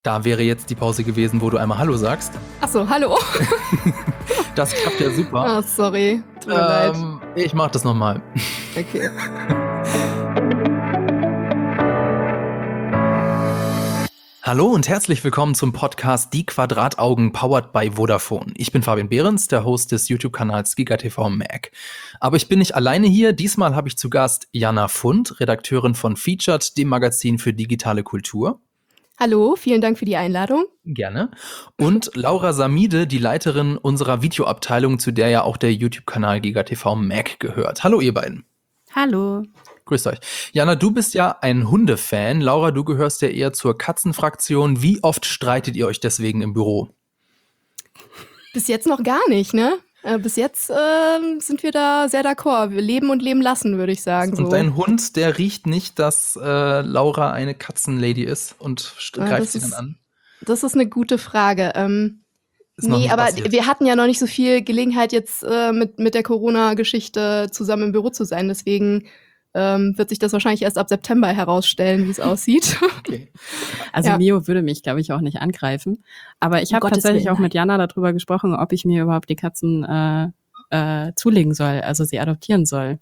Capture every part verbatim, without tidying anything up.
Da wäre jetzt die Pause gewesen, wo du einmal Hallo sagst. Ach so, hallo. Das klappt ja super. Ah, sorry. Tut mir leid. Ähm, ich mach das nochmal. Okay. Hallo und herzlich willkommen zum Podcast Die Quadrataugen powered by Vodafone. Ich bin Fabian Behrens, der Host des YouTube-Kanals GigaTV Mac. Aber ich bin nicht alleine hier. Diesmal habe ich zu Gast Jana Fund, Redakteurin von Featured, dem Magazin für digitale Kultur. Hallo, vielen Dank für die Einladung. Gerne. Und Laura Samide, die Leiterin unserer Videoabteilung, zu der ja auch der YouTube-Kanal GigaTV Mac gehört. Hallo ihr beiden. Hallo. Grüßt euch. Jana, du bist ja ein Hundefan. Laura, du gehörst ja eher zur Katzenfraktion. Wie oft streitet ihr euch deswegen im Büro? Bis jetzt noch gar nicht, ne? Äh, bis jetzt äh, sind wir da sehr d'accord. Wir leben und leben lassen, würde ich sagen. Und so. dein Hund, der riecht nicht, dass äh, Laura eine Katzenlady ist und st- Ah, greift das sie dann ist- an? Das ist eine gute Frage. Ähm, Ist noch nee, nicht aber passiert. wir hatten ja noch nicht so viel Gelegenheit, jetzt äh, mit, mit der Corona-Geschichte zusammen im Büro zu sein. Deswegen ähm, wird sich das wahrscheinlich erst ab September herausstellen, wie es aussieht. Okay. Also Ja. Mio würde mich, glaube ich, auch nicht angreifen. Aber ich Um habe Gottes tatsächlich Willen, auch mit Jana darüber gesprochen, ob ich mir überhaupt die Katzen äh, äh, zulegen soll, also sie adoptieren soll.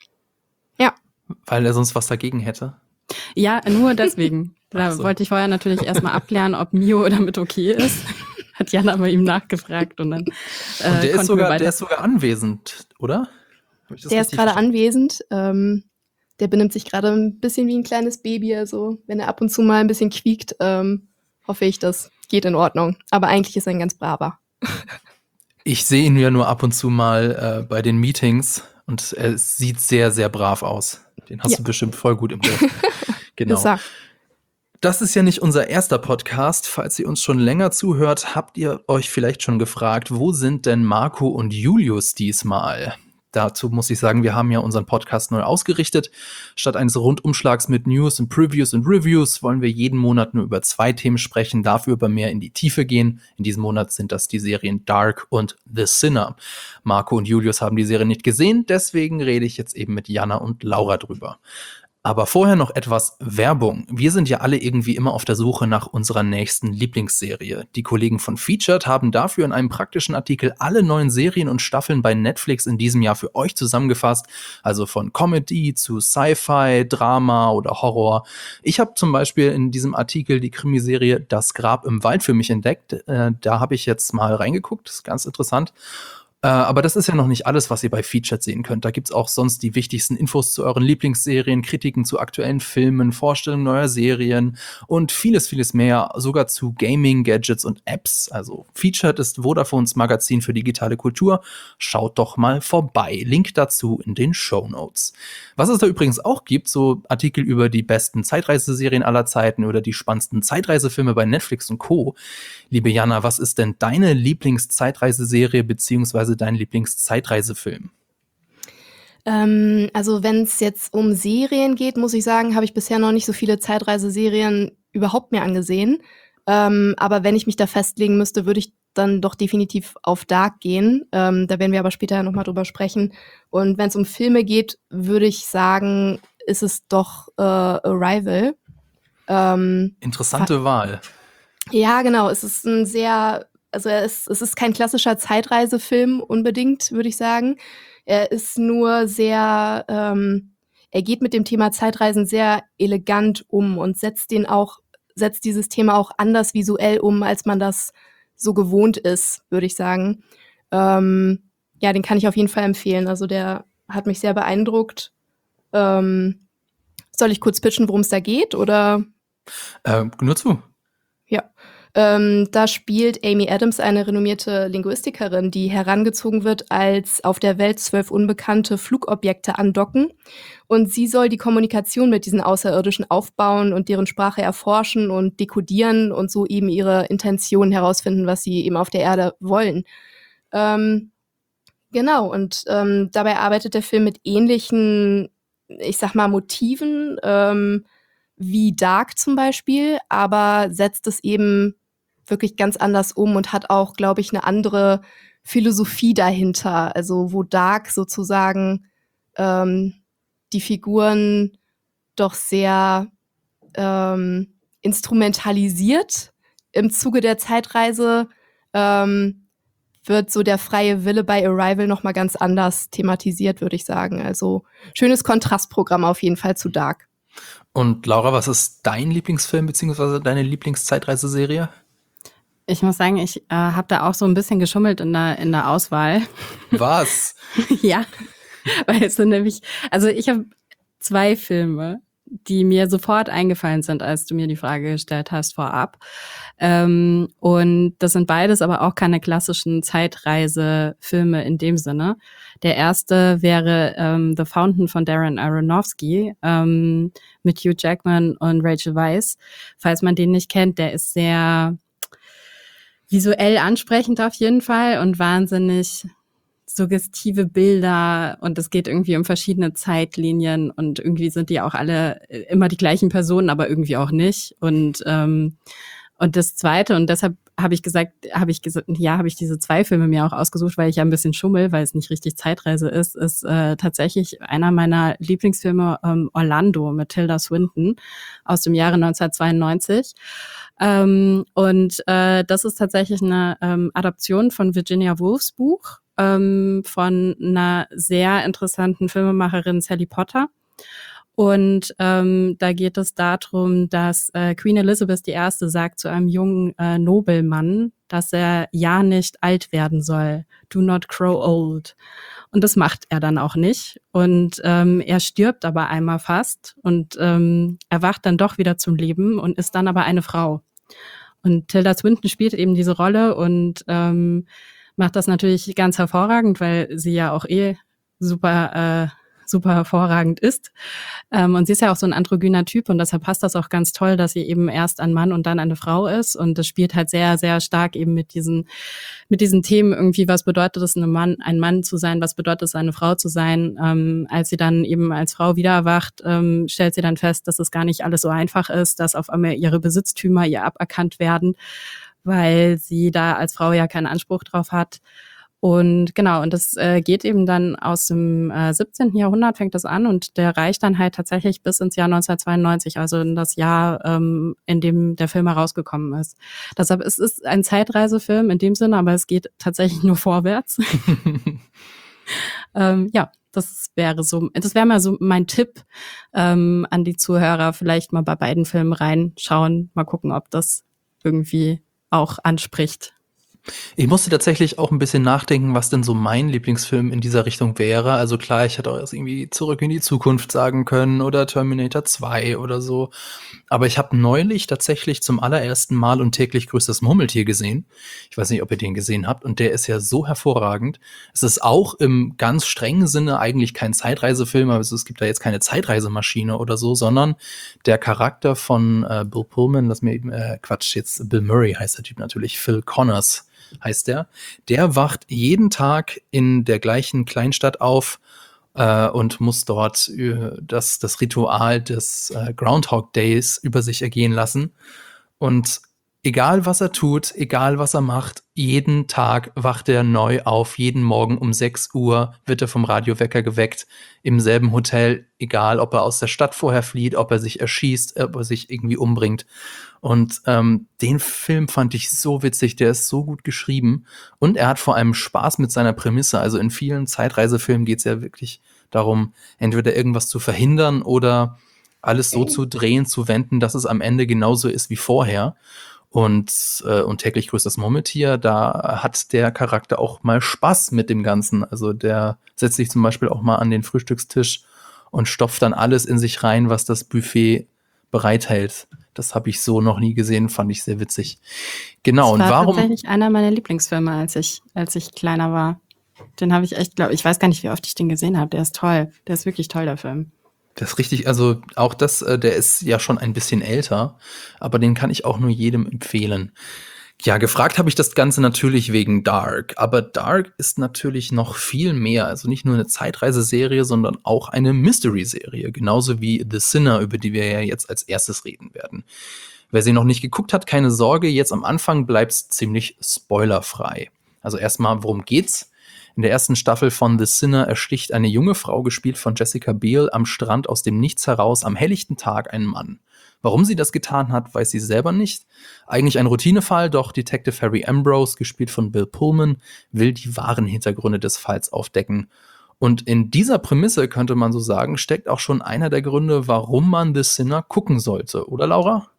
Weil er sonst was dagegen hätte. Ja, nur deswegen. Da Ach so. wollte ich vorher natürlich erstmal abklären, ob Mio damit okay ist. Hat Jana bei ihm nachgefragt und dann äh, Und der ist, konnten wir sogar, weiter. der ist sogar anwesend, oder? Hab ich das Der ist richtig gerade verstanden? anwesend. Ähm, der benimmt sich gerade ein bisschen wie ein kleines Baby. Also wenn er ab und zu mal ein bisschen quiekt, ähm, hoffe ich, das geht in Ordnung. Aber eigentlich ist er ein ganz braver. Ich sehe ihn ja nur ab und zu mal äh, bei den Meetings und er sieht sehr, sehr brav aus. Den hast Ja. du bestimmt voll gut im Griff. Genau. Ist er. Das ist ja nicht unser erster Podcast. Falls ihr uns schon länger zuhört, habt ihr euch vielleicht schon gefragt, wo sind denn Marco und Julius diesmal? Dazu muss ich sagen, wir haben ja unseren Podcast neu ausgerichtet. Statt eines Rundumschlags mit News und Previews und Reviews wollen wir jeden Monat nur über zwei Themen sprechen, dafür aber mehr in die Tiefe gehen. In diesem Monat sind das die Serien Dark und The Sinner. Marco und Julius haben die Serie nicht gesehen, deswegen rede ich jetzt eben mit Jana und Laura drüber. Aber vorher noch etwas Werbung. Wir sind ja alle irgendwie immer auf der Suche nach unserer nächsten Lieblingsserie. Die Kollegen von Featured haben dafür in einem praktischen Artikel alle neuen Serien und Staffeln bei Netflix in diesem Jahr für euch zusammengefasst. Also von Comedy zu Sci-Fi, Drama oder Horror. Ich habe zum Beispiel in diesem Artikel die Krimiserie Das Grab im Wald für mich entdeckt. Äh, da habe ich jetzt mal reingeguckt. Das ist ganz interessant. Äh, aber das ist ja noch nicht alles, was ihr bei Featured sehen könnt. Da gibt's auch sonst die wichtigsten Infos zu euren Lieblingsserien, Kritiken zu aktuellen Filmen, Vorstellungen neuer Serien und vieles, vieles mehr, sogar zu Gaming, Gadgets und Apps. Also Featured ist Vodafones Magazin für digitale Kultur. Schaut doch mal vorbei. Link dazu in den Shownotes. Was es da übrigens auch gibt, so Artikel über die besten Zeitreiseserien aller Zeiten oder die spannendsten Zeitreisefilme bei Netflix und Co. Liebe Jana, was ist denn deine Lieblingszeitreiseserie beziehungsweise dein Lieblingszeitreisefilm? Ähm, also wenn es jetzt um Serien geht, muss ich sagen, habe ich bisher noch nicht so viele Zeitreiseserien überhaupt mehr angesehen. Ähm, aber wenn ich mich da festlegen müsste, würde ich dann doch definitiv auf Dark gehen. Ähm, da werden wir aber später nochmal drüber sprechen. Und wenn es um Filme geht, würde ich sagen, ist es doch äh, Arrival. Ähm, Interessante Wahl. Ja, genau. Es ist ein sehr, also er ist, es ist kein klassischer Zeitreisefilm unbedingt, würde ich sagen. Er ist nur sehr, ähm, er geht mit dem Thema Zeitreisen sehr elegant um und setzt den auch, setzt dieses Thema auch anders visuell um, als man das so gewohnt ist, würde ich sagen. Ähm, ja, den kann ich auf jeden Fall empfehlen. Also der hat mich sehr beeindruckt. Ähm, soll ich kurz pitchen, worum es da geht, oder? Äh, nur zu. Ja, ähm, da spielt Amy Adams eine renommierte Linguistikerin, die herangezogen wird, als auf der Welt zwölf unbekannte Flugobjekte andocken. Und sie soll die Kommunikation mit diesen Außerirdischen aufbauen und deren Sprache erforschen und dekodieren und so eben ihre Intentionen herausfinden, was sie eben auf der Erde wollen. Ähm, genau, und ähm, dabei arbeitet der Film mit ähnlichen, ich sag mal, Motiven, ähm, wie Dark zum Beispiel, aber setzt es eben wirklich ganz anders um und hat auch, glaube ich, eine andere Philosophie dahinter. Also wo Dark sozusagen ähm, die Figuren doch sehr ähm, instrumentalisiert, im Zuge der Zeitreise ähm, wird so der freie Wille bei Arrival noch mal ganz anders thematisiert, würde ich sagen. Also schönes Kontrastprogramm auf jeden Fall zu Dark. Und Laura, was ist dein Lieblingsfilm beziehungsweise deine Lieblingszeitreiseserie? Ich muss sagen, ich äh, habe da auch so ein bisschen geschummelt in der, in der Auswahl. Was? Ja, weil es sind nämlich, also ich habe zwei Filme, die mir sofort eingefallen sind, als du mir die Frage gestellt hast vorab. Ähm, und das sind beides aber auch keine klassischen Zeitreisefilme in dem Sinne. Der erste wäre ähm, The Fountain von Darren Aronofsky ähm, mit Hugh Jackman und Rachel Weisz. Falls man den nicht kennt, der ist sehr visuell ansprechend auf jeden Fall und wahnsinnig suggestive Bilder und es geht irgendwie um verschiedene Zeitlinien und irgendwie sind die auch alle immer die gleichen Personen, aber irgendwie auch nicht. Und ähm, und das Zweite, und deshalb habe ich gesagt, habe ich gesagt, ja, habe ich diese zwei Filme mir auch ausgesucht, weil ich ja ein bisschen schummel, weil es nicht richtig Zeitreise ist, ist äh, tatsächlich einer meiner Lieblingsfilme, ähm, Orlando mit Tilda Swinton aus dem Jahre neunzehnhundertzweiundneunzig. Ähm, und äh, das ist tatsächlich eine ähm, Adaption von Virginia Woolfs Buch ähm, von einer sehr interessanten Filmemacherin Sally Potter. Und ähm, da geht es darum, dass äh, Queen Elizabeth die Erste sagt zu einem jungen äh, Nobelmann, dass er ja nicht alt werden soll. Do not grow old. Und das macht er dann auch nicht. Und ähm, er stirbt aber einmal fast und ähm, erwacht dann doch wieder zum Leben und ist dann aber eine Frau. Und Tilda Swinton spielt eben diese Rolle und ähm, macht das natürlich ganz hervorragend, weil sie ja auch eh super äh, super hervorragend ist. Ähm, und sie ist ja auch so ein androgyner Typ und deshalb passt das auch ganz toll, dass sie eben erst ein Mann und dann eine Frau ist. Und das spielt halt sehr, sehr stark eben mit diesen mit diesen Themen irgendwie, was bedeutet es, ein Mann, ein Mann zu sein, was bedeutet es, eine Frau zu sein. Ähm, als sie dann eben als Frau wieder erwacht, ähm, stellt sie dann fest, dass es gar nicht alles so einfach ist, dass auf einmal ihre Besitztümer ihr aberkannt werden, weil sie da als Frau ja keinen Anspruch drauf hat. Und genau, und das äh, geht eben dann aus dem äh, siebzehnten Jahrhundert, fängt das an und der reicht dann halt tatsächlich bis ins Jahr neunzehnhundertzweiundneunzig, also in das Jahr, ähm, in dem der Film herausgekommen ist. Deshalb es ist ein Zeitreisefilm in dem Sinne, aber es geht tatsächlich nur vorwärts. ähm, ja, das wäre so, das wäre mal so mein Tipp ähm, an die Zuhörer, vielleicht mal bei beiden Filmen reinschauen, mal gucken, ob das irgendwie auch anspricht. Ich musste tatsächlich auch ein bisschen nachdenken, was denn so mein Lieblingsfilm in dieser Richtung wäre. Also klar, ich hätte auch erst irgendwie Zurück in die Zukunft sagen können oder Terminator zwei oder so. Aber ich habe neulich tatsächlich zum allerersten Mal und täglich grüßt das Murmeltier gesehen. Ich weiß nicht, ob ihr den gesehen habt. Und der ist ja so hervorragend. Es ist auch im ganz strengen Sinne eigentlich kein Zeitreisefilm, aber es gibt da jetzt keine Zeitreisemaschine oder so, sondern der Charakter von äh, Bill Pullman, lass mir eben, äh, Quatsch, jetzt Bill Murray heißt der Typ natürlich, Phil Connors heißt der, der wacht jeden Tag in der gleichen Kleinstadt auf äh, und muss dort äh, das, das Ritual des äh, Groundhog Days über sich ergehen lassen. Und egal was er tut, egal was er macht, jeden Tag wacht er neu auf. Jeden Morgen um sechs Uhr wird er vom Radiowecker geweckt. Im selben Hotel, egal ob er aus der Stadt vorher flieht, ob er sich erschießt, ob er sich irgendwie umbringt. Und ähm, den Film fand ich so witzig, der ist so gut geschrieben. Und er hat vor allem Spaß mit seiner Prämisse. Also in vielen Zeitreisefilmen geht es ja wirklich darum, entweder irgendwas zu verhindern oder alles so zu drehen, zu wenden, dass es am Ende genauso ist wie vorher. Und, äh, und täglich grüßt das Murmeltier, da hat der Charakter auch mal Spaß mit dem Ganzen. Also der setzt sich zum Beispiel auch mal an den Frühstückstisch und stopft dann alles in sich rein, was das Buffet bereithält. Das habe ich so noch nie gesehen, fand ich sehr witzig. Genau, das war und warum? tatsächlich einer meiner Lieblingsfilme, als ich, als ich kleiner war. Den habe ich echt, glaube ich, weiß gar nicht, wie oft ich den gesehen habe. Der ist toll. Der ist wirklich toll, der Film. Das ist richtig, also auch das, äh, der ist ja schon ein bisschen älter, aber den kann ich auch nur jedem empfehlen. Ja, gefragt habe ich das Ganze natürlich wegen Dark, aber Dark ist natürlich noch viel mehr, also nicht nur eine Zeitreiseserie, sondern auch eine Mystery-Serie, genauso wie The Sinner, über die wir ja jetzt als erstes reden werden. Wer sie noch nicht geguckt hat, keine Sorge, jetzt am Anfang bleibt's ziemlich spoilerfrei. Also erstmal, worum geht's? In der ersten Staffel von The Sinner ersticht eine junge Frau, gespielt von Jessica Biel, am Strand aus dem Nichts heraus am helllichten Tag einen Mann. Warum sie das getan hat, weiß sie selber nicht. Eigentlich ein Routinefall, doch Detective Harry Ambrose, gespielt von Bill Pullman, will die wahren Hintergründe des Falls aufdecken. Und in dieser Prämisse, könnte man so sagen, steckt auch schon einer der Gründe, warum man The Sinner gucken sollte. Oder, Laura?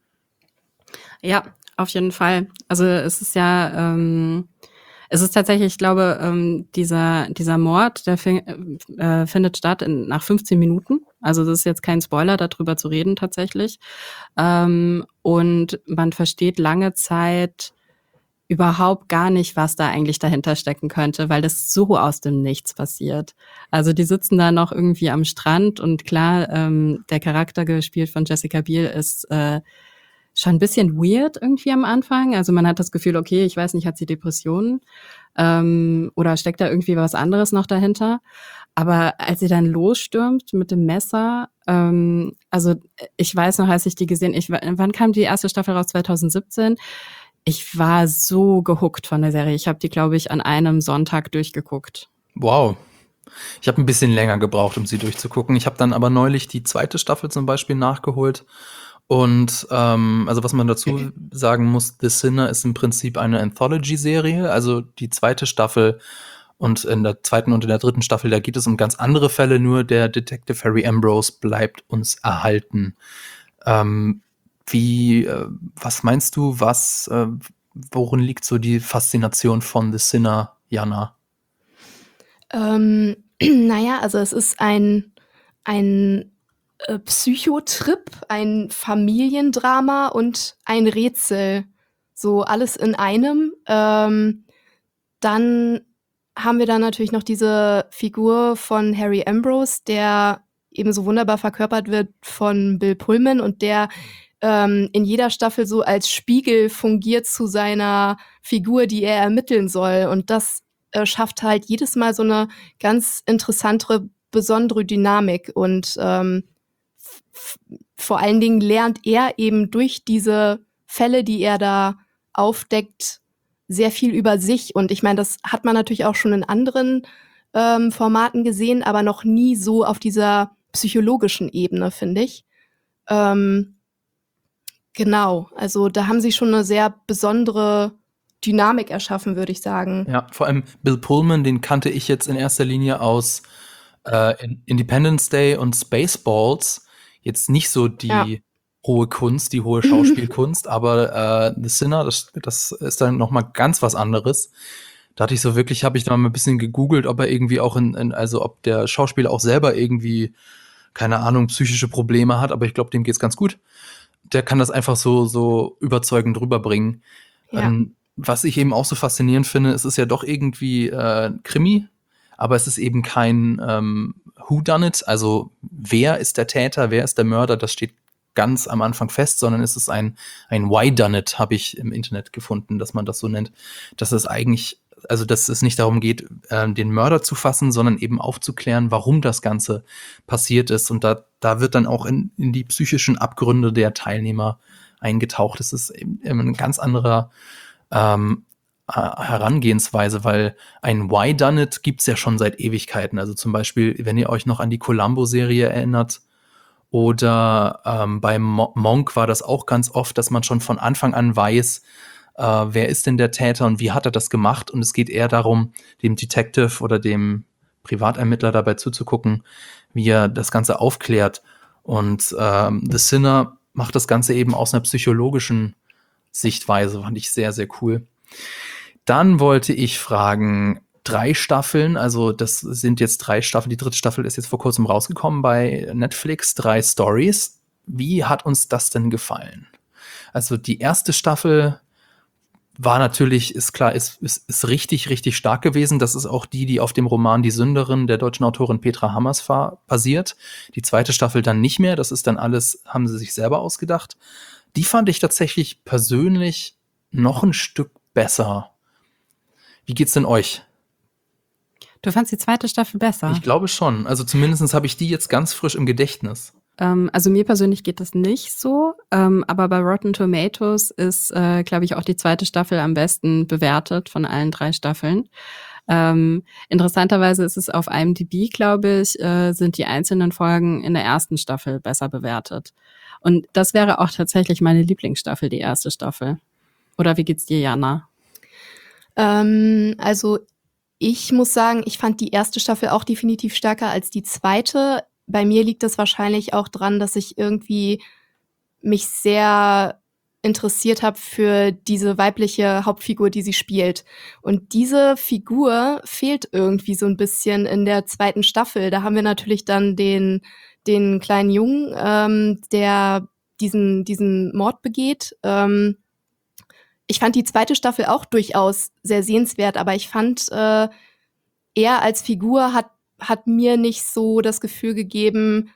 Ja, auf jeden Fall. Also es ist ja, ähm, es ist tatsächlich, ich glaube, ähm, dieser dieser Mord, der fin- äh, findet statt in, nach fünfzehn Minuten. Also das ist jetzt kein Spoiler, darüber zu reden tatsächlich. Ähm, und man versteht lange Zeit überhaupt gar nicht, was da eigentlich dahinter stecken könnte, weil das so aus dem Nichts passiert. Also die sitzen da noch irgendwie am Strand und klar, ähm, der Charakter gespielt von Jessica Biel ist äh, schon ein bisschen weird irgendwie am Anfang. Also man hat das Gefühl, okay, ich weiß nicht, hat sie Depressionen ähm, oder steckt da irgendwie was anderes noch dahinter? Aber als sie dann losstürmt mit dem Messer, ähm, also ich weiß noch, als ich die gesehen, ich, wann kam die erste Staffel raus? zwanzig siebzehn. Ich war so gehuckt von der Serie. Ich habe die, glaube ich, an einem Sonntag durchgeguckt. Wow. Ich habe ein bisschen länger gebraucht, um sie durchzugucken. Ich habe dann aber neulich die zweite Staffel zum Beispiel nachgeholt. Und ähm, also was man dazu sagen muss, The Sinner ist im Prinzip eine Anthology-Serie. Also die zweite Staffel und in der zweiten und in der dritten Staffel, da geht es um ganz andere Fälle. Nur der Detective Harry Ambrose bleibt uns erhalten. Ähm, wie, äh, was meinst du, was, äh, worin liegt so die Faszination von The Sinner, Jana? Ähm, naja, also es ist ein, ein äh, Psychotrip, ein Familiendrama und ein Rätsel. So alles in einem. Ähm, dann haben wir dann natürlich noch diese Figur von Harry Ambrose, der eben so wunderbar verkörpert wird von Bill Pullman und der ähm, in jeder Staffel so als Spiegel fungiert zu seiner Figur, die er ermitteln soll. Und das äh, schafft halt jedes Mal so eine ganz interessantere, besondere Dynamik. Und ähm, f- vor allen Dingen lernt er eben durch diese Fälle, die er da aufdeckt, sehr viel über sich. Und ich meine, das hat man natürlich auch schon in anderen ähm, Formaten gesehen, aber noch nie so auf dieser psychologischen Ebene, finde ich. Ähm, genau, also da haben sie schon eine sehr besondere Dynamik erschaffen, würde ich sagen. Ja, vor allem Bill Pullman, den kannte ich jetzt in erster Linie aus äh, In- Independence Day und Spaceballs. Jetzt nicht so Ja. die hohe Kunst, die hohe Schauspielkunst, aber äh, The Sinner, das, das ist dann noch mal ganz was anderes. Da hatte ich so wirklich, habe ich da mal ein bisschen gegoogelt, ob er irgendwie auch in, in also ob der Schauspieler auch selber irgendwie, keine Ahnung, psychische Probleme hat, aber ich glaube, dem geht's ganz gut. Der kann das einfach so, so überzeugend rüberbringen. Ja. Ähm, was ich eben auch so faszinierend finde, es ist ja doch irgendwie äh, Krimi, aber es ist eben kein ähm, Whodunit, also wer ist der Täter, wer ist der Mörder, das steht ganz am Anfang fest, sondern es ist ein, ein Whodunit, habe ich im Internet gefunden, dass man das so nennt. Dass es eigentlich, also dass es nicht darum geht, äh, den Mörder zu fassen, sondern eben aufzuklären, warum das Ganze passiert ist. Und da, da wird dann auch in, in die psychischen Abgründe der Teilnehmer eingetaucht. Es ist eben ein ganz anderer ähm, äh, Herangehensweise, weil ein Why Done It gibt's ja schon seit Ewigkeiten. Also zum Beispiel, wenn ihr euch noch an die Columbo-Serie erinnert oder ähm, bei Mo- Monk war das auch ganz oft, dass man schon von Anfang an weiß, äh, wer ist denn der Täter und wie hat er das gemacht. Und es geht eher darum, dem Detective oder dem Privatermittler dabei zuzugucken, wie er das Ganze aufklärt. Und ähm, The Sinner macht das Ganze eben aus einer psychologischen Sichtweise, fand ich sehr, sehr cool. Dann wollte ich fragen, drei Staffeln, also das sind jetzt drei Staffeln, die dritte Staffel ist jetzt vor kurzem rausgekommen bei Netflix, drei Stories. Wie hat uns das denn gefallen? Also die erste Staffel war natürlich, ist klar, ist, ist, ist richtig, richtig stark gewesen. Das ist auch die, die auf dem Roman Die Sünderin der deutschen Autorin Petra Hammersfahr basiert. Die zweite Staffel dann nicht mehr. Das ist dann alles, haben sie sich selber ausgedacht. Die fand ich tatsächlich persönlich noch ein Stück besser. Wie geht's denn euch? Du fandst die zweite Staffel besser? Ich glaube schon. Also zumindest habe ich die jetzt ganz frisch im Gedächtnis. Ähm, also mir persönlich geht das nicht so, ähm, aber bei Rotten Tomatoes ist, äh, glaube ich, auch die zweite Staffel am besten bewertet von allen drei Staffeln. Ähm, interessanterweise ist es auf IMDb, glaube ich, äh, sind die einzelnen Folgen in der ersten Staffel besser bewertet. Und das wäre auch tatsächlich meine Lieblingsstaffel, die erste Staffel. Oder wie geht's dir, Jana? Ähm, also ich muss sagen, ich fand die erste Staffel auch definitiv stärker als die zweite. Bei mir liegt das wahrscheinlich auch dran, dass ich irgendwie mich sehr interessiert habe für diese weibliche Hauptfigur, die sie spielt. Und diese Figur fehlt irgendwie so ein bisschen in der zweiten Staffel. Da haben wir natürlich dann den, den kleinen Jungen, ähm, der diesen, diesen Mord begeht. Ähm, ich fand die zweite Staffel auch durchaus sehr sehenswert, aber ich fand, äh, er als Figur hat, hat mir nicht so das Gefühl gegeben,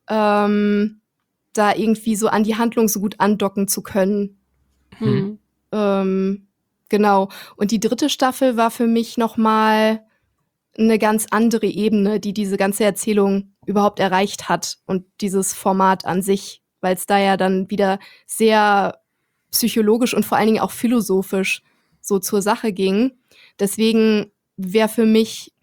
ähm, da irgendwie so an die Handlung so gut andocken zu können. Hm. Ähm, genau. Und die dritte Staffel war für mich noch mal eine ganz andere Ebene, die diese ganze Erzählung überhaupt erreicht hat und dieses Format an sich, weil es da ja dann wieder sehr psychologisch und vor allen Dingen auch philosophisch so zur Sache ging. Deswegen wäre für mich,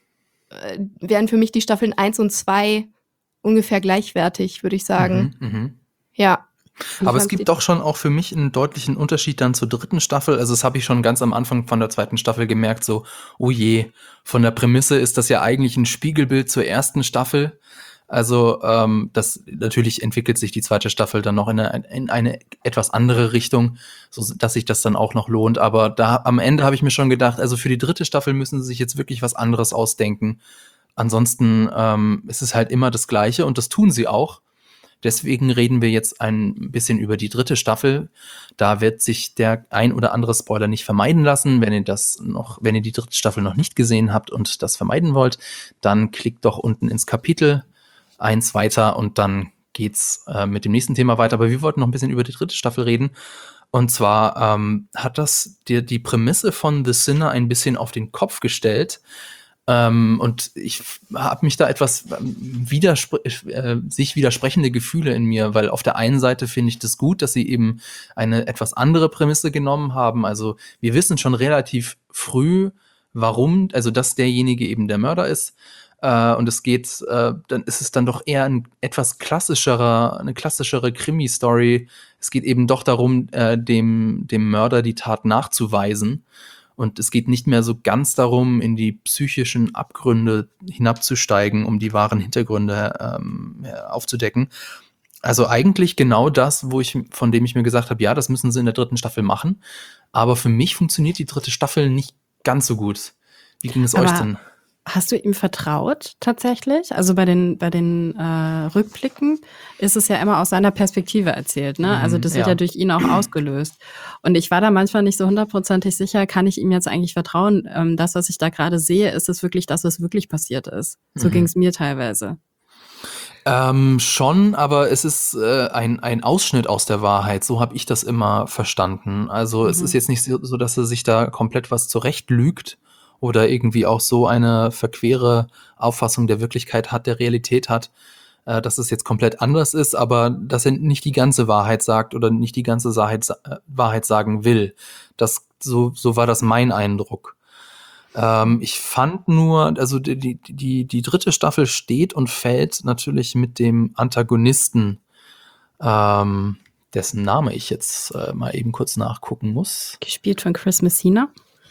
äh, wären für mich die Staffeln eins und zwei ungefähr gleichwertig, würde ich sagen. Mhm, mhm. Ja. Wie Aber es fandst gibt du- doch schon auch für mich einen deutlichen Unterschied dann zur dritten Staffel. Also das habe ich schon ganz am Anfang von der zweiten Staffel gemerkt, so, oh je, von der Prämisse ist das ja eigentlich ein Spiegelbild zur ersten Staffel. Also ähm, das natürlich entwickelt sich die zweite Staffel dann noch in eine, in eine etwas andere Richtung, so dass sich das dann auch noch lohnt. Aber da am Ende habe ich mir schon gedacht, also für die dritte Staffel müssen sie sich jetzt wirklich was anderes ausdenken. Ansonsten ähm, ist es halt immer das Gleiche und das tun sie auch. Deswegen reden wir jetzt ein bisschen über die dritte Staffel. Da wird sich der ein oder andere Spoiler nicht vermeiden lassen. Wenn ihr das noch, wenn ihr die dritte Staffel noch nicht gesehen habt und das vermeiden wollt, dann klickt doch unten ins Kapitel eins weiter und dann geht's äh, mit dem nächsten Thema weiter. Aber wir wollten noch ein bisschen über die dritte Staffel reden. Und zwar ähm, hat das dir die Prämisse von The Sinner ein bisschen auf den Kopf gestellt. Ähm, und ich habe mich da etwas ähm, widerspr äh, sich widersprechende Gefühle in mir, weil auf der einen Seite finde ich das gut, dass sie eben eine etwas andere Prämisse genommen haben. Also wir wissen schon relativ früh, warum, also dass derjenige eben der Mörder ist. Äh, und es geht, äh, dann ist es dann doch eher ein etwas klassischerer, eine klassischere Krimi-Story. Es geht eben doch darum, äh, dem, dem Mörder die Tat nachzuweisen. Und es geht nicht mehr so ganz darum, in die psychischen Abgründe hinabzusteigen, um die wahren Hintergründe ähm, aufzudecken. Also eigentlich genau das, wo ich, von dem ich mir gesagt habe, ja, das müssen sie in der dritten Staffel machen. Aber für mich funktioniert die dritte Staffel nicht ganz so gut. Wie ging es Aber euch denn? Hast du ihm vertraut tatsächlich? Also bei den bei den äh, Rückblicken ist es ja immer aus seiner Perspektive erzählt, ne? Also das wird ja. ja durch ihn auch ausgelöst. Und ich war da manchmal nicht so hundertprozentig sicher, kann ich ihm jetzt eigentlich vertrauen? Ähm, das, was ich da gerade sehe, ist es wirklich das, was wirklich passiert ist? So Mhm. ging es mir teilweise. Ähm, schon, aber es ist äh, ein, ein Ausschnitt aus der Wahrheit. So habe ich das immer verstanden. Also es Mhm. ist jetzt nicht so, so, dass er sich da komplett was zurecht lügt oder irgendwie auch so eine verquere Auffassung der Wirklichkeit hat, der Realität hat, äh, dass es jetzt komplett anders ist, aber dass er nicht die ganze Wahrheit sagt oder nicht die ganze Wahrheit, äh, Wahrheit sagen will. Das, so, so war das mein Eindruck. Ähm, ich fand nur, also die, die, die, die dritte Staffel steht und fällt natürlich mit dem Antagonisten, ähm, dessen Name ich jetzt äh, mal eben kurz nachgucken muss. Gespielt von Chris Messina.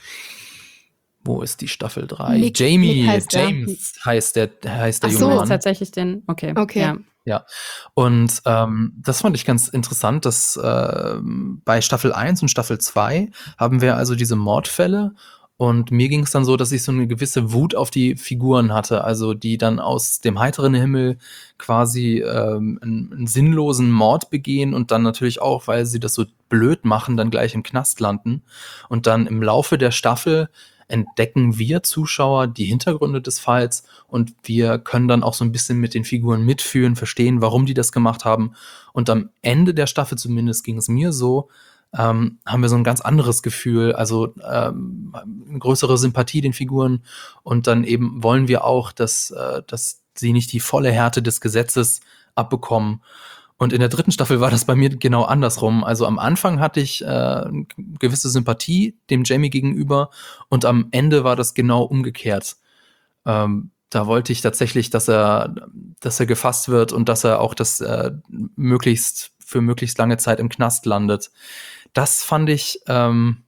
Wo ist die Staffel drei? Nick- Jamie, Nick heißt der. James heißt der, heißt der Ach junge so. So, Mann. tatsächlich den, okay. Okay. Ja. Ja, und ähm, das fand ich ganz interessant, dass ähm, bei Staffel eins und Staffel zwei haben wir also diese Mordfälle und mir ging es dann so, dass ich so eine gewisse Wut auf die Figuren hatte, also die dann aus dem heiteren Himmel quasi ähm, einen, einen sinnlosen Mord begehen und dann natürlich auch, weil sie das so blöd machen, dann gleich im Knast landen und dann im Laufe der Staffel entdecken wir Zuschauer die Hintergründe des Falls und wir können dann auch so ein bisschen mit den Figuren mitfühlen, verstehen, warum die das gemacht haben. Und am Ende der Staffel, zumindest ging es mir so, ähm, haben wir so ein ganz anderes Gefühl, also ähm, eine größere Sympathie den Figuren und dann eben wollen wir auch, dass, äh, dass sie nicht die volle Härte des Gesetzes abbekommen. Und in der dritten Staffel war das bei mir genau andersrum. Also am Anfang hatte ich äh, gewisse Sympathie dem Jamie gegenüber und am Ende war das genau umgekehrt. Ähm, da wollte ich tatsächlich, dass er, dass er gefasst wird und dass er auch das äh, möglichst für möglichst lange Zeit im Knast landet. Das fand ich ähm,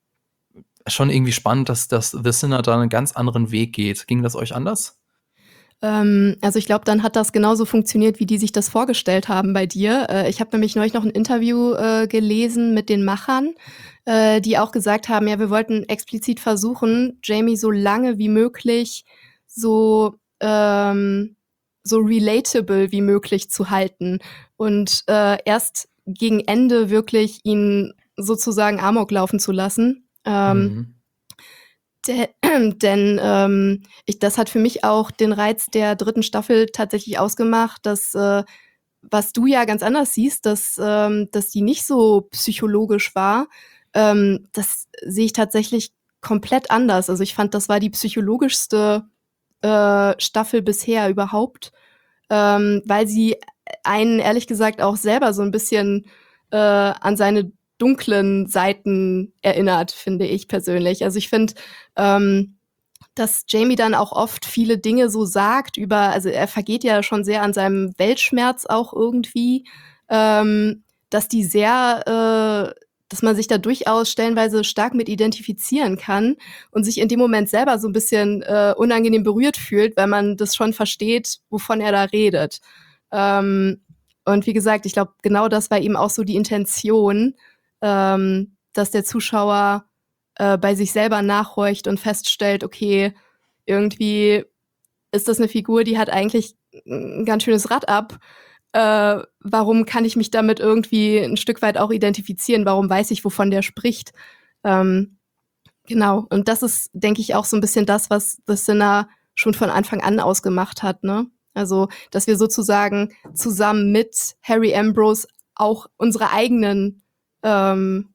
schon irgendwie spannend, dass, dass The Sinner da einen ganz anderen Weg geht. Ging das euch anders? Ähm, also ich glaube, dann hat das genauso funktioniert, wie die sich das vorgestellt haben bei dir. Äh, ich habe nämlich neulich noch ein Interview äh, gelesen mit den Machern, äh, die auch gesagt haben, ja, wir wollten explizit versuchen, Jamie so lange wie möglich so ähm, so relatable wie möglich zu halten und äh, erst gegen Ende wirklich ihn sozusagen Amok laufen zu lassen. Ähm, Mhm. De denn ähm, ich das hat für mich auch den Reiz der dritten Staffel tatsächlich ausgemacht, dass, äh, was du ja ganz anders siehst, dass, ähm, dass die nicht so psychologisch war, ähm, das sehe ich tatsächlich komplett anders. Also ich fand, das war die psychologischste äh, Staffel bisher überhaupt, ähm, weil sie einen ehrlich gesagt auch selber so ein bisschen äh, an seine dunklen Seiten erinnert, finde ich persönlich. Also ich finde, ähm, dass Jamie dann auch oft viele Dinge so sagt über, also er vergeht ja schon sehr an seinem Weltschmerz auch irgendwie, ähm, dass die sehr, äh, dass man sich da durchaus stellenweise stark mit identifizieren kann und sich in dem Moment selber so ein bisschen äh, unangenehm berührt fühlt, weil man das schon versteht, wovon er da redet. Ähm, und wie gesagt, ich glaube, genau das war eben auch so die Intention, ähm, dass der Zuschauer äh, bei sich selber nachhorcht und feststellt, okay, irgendwie ist das eine Figur, die hat eigentlich ein ganz schönes Rad ab. Äh, warum kann ich mich damit irgendwie ein Stück weit auch identifizieren? Warum weiß ich, wovon der spricht? Ähm, genau. Und das ist, denke ich, auch so ein bisschen das, was The Sinner schon von Anfang an ausgemacht hat, ne? Also, dass wir sozusagen zusammen mit Harry Ambrose auch unsere eigenen, ähm,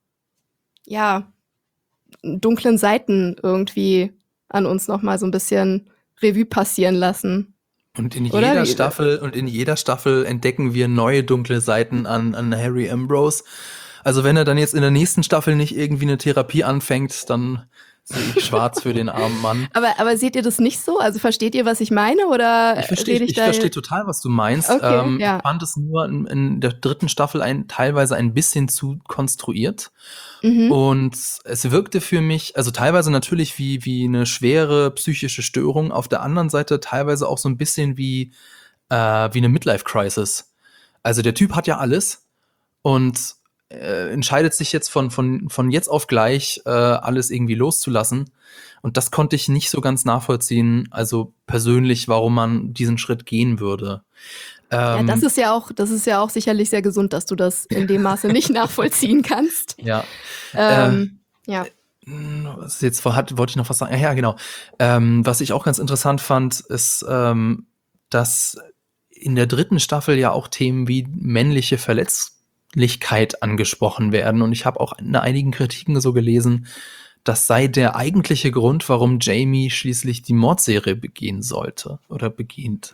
ja, dunklen Seiten irgendwie an uns noch mal so ein bisschen Revue passieren lassen, Und in oder? jeder Wie Staffel und in jeder Staffel entdecken wir neue dunkle Seiten an, an Harry Ambrose. Also wenn er dann jetzt in der nächsten Staffel nicht irgendwie eine Therapie anfängt, dann sehe ich schwarz für den armen Mann. aber aber seht ihr das nicht so? Also, versteht ihr, was ich meine, Ich oder verstehe rede ich, ich ich da verstehe jetzt? total, was du meinst. Okay, Ähm, ich ja. fand es nur in, in der dritten Staffel ein, teilweise ein bisschen zu konstruiert. Mhm. Und es wirkte für mich, also teilweise natürlich wie, wie eine schwere psychische Störung, auf der anderen Seite teilweise auch so ein bisschen wie, äh, wie eine Midlife-Crisis. Also der Typ hat ja alles und äh, entscheidet sich jetzt von, von, von jetzt auf gleich äh, alles irgendwie loszulassen. Und das konnte ich nicht so ganz nachvollziehen, also persönlich, warum man diesen Schritt gehen würde. Ja, das Ähm, ist ja auch das ist ja auch sicherlich sehr gesund, dass du das in dem Maße nicht nachvollziehen kannst. ja. Äh, Ähm, ja. was jetzt vor hat, wollte ich noch was sagen? Ja, ja, genau. Ähm, was ich auch ganz interessant fand, ist, ähm, dass in der dritten Staffel ja auch Themen wie männliche Verletzlichkeit angesprochen werden. Und ich habe auch in einigen Kritiken so gelesen, das sei der eigentliche Grund, warum Jamie schließlich die Mordserie begehen sollte oder beginnt.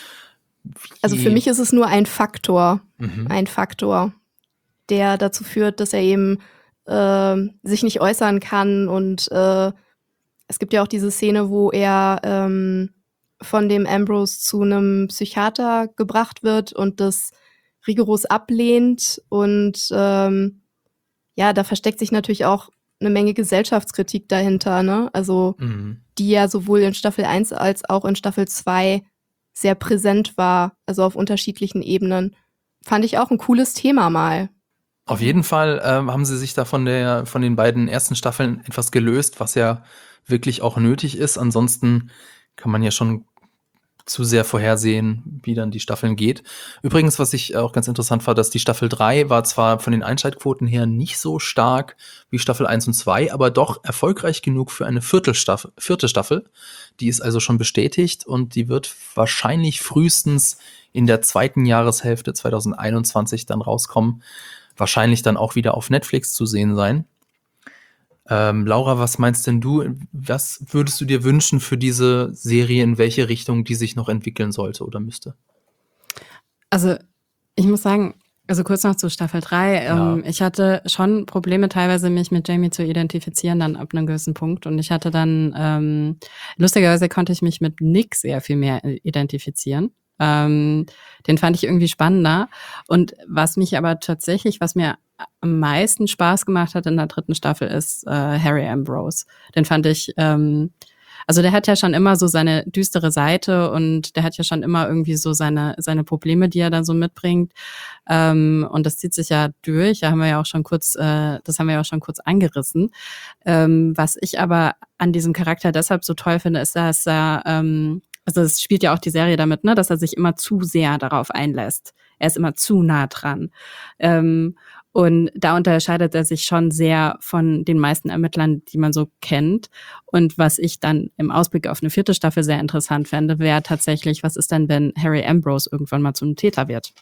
Also, für Wie, mich ist es nur ein Faktor mhm. ein Faktor, der dazu führt, dass er eben, ähm, sich nicht äußern kann und, äh, es gibt ja auch diese Szene, wo er, ähm, von dem Ambrose zu einem Psychiater gebracht wird und das rigoros ablehnt und, ähm, ja, da versteckt sich natürlich auch eine Menge Gesellschaftskritik dahinter, ne? Also, Mhm. die ja sowohl in Staffel eins als auch in Staffel zwei sehr präsent war, also auf unterschiedlichen Ebenen. Fand ich auch ein cooles Thema mal. Auf jeden Fall ähm, haben sie sich da von der, von den beiden ersten Staffeln etwas gelöst, was ja wirklich auch nötig ist. Ansonsten kann man ja schon zu sehr vorhersehen, wie dann die Staffeln geht. Übrigens, was ich auch ganz interessant fand, dass die Staffel drei war zwar von den Einschaltquoten her nicht so stark wie Staffel eins und zwei, aber doch erfolgreich genug für eine Viertelstaffel, vierte Staffel. Die ist also schon bestätigt und die wird wahrscheinlich frühestens in der zweiten Jahreshälfte zwanzig einundzwanzig dann rauskommen. Wahrscheinlich dann auch wieder auf Netflix zu sehen sein. Ähm, Laura, was meinst denn du? Was würdest du dir wünschen für diese Serie, in welche Richtung die sich noch entwickeln sollte oder müsste? Also Ich muss sagen, also kurz noch zu Staffel drei. Ja. Ähm, ich hatte schon Probleme teilweise, mich mit Jamie zu identifizieren, dann ab einem gewissen Punkt. Und ich hatte dann, ähm, lustigerweise konnte ich mich mit Nick sehr viel mehr identifizieren. Ähm, den fand ich irgendwie spannender. Und was mich aber tatsächlich, was mir am meisten Spaß gemacht hat in der dritten Staffel, ist äh, Harry Ambrose. Den fand ich, ähm, also der hat ja schon immer so seine düstere Seite und der hat ja schon immer irgendwie so seine seine Probleme, die er dann so mitbringt. Ähm, und das zieht sich ja durch. Da haben wir ja auch schon kurz, äh, das haben wir ja auch schon kurz angerissen. Ähm, was ich aber an diesem Charakter deshalb so toll finde, ist, dass er, ähm, also es spielt ja auch die Serie damit, ne, dass er sich immer zu sehr darauf einlässt. Er ist immer zu nah dran. Ähm, und da unterscheidet er sich schon sehr von den meisten Ermittlern, die man so kennt. Und was ich dann im Ausblick auf eine vierte Staffel sehr interessant fände, wäre tatsächlich, was ist denn, wenn Harry Ambrose irgendwann mal zum Täter wird?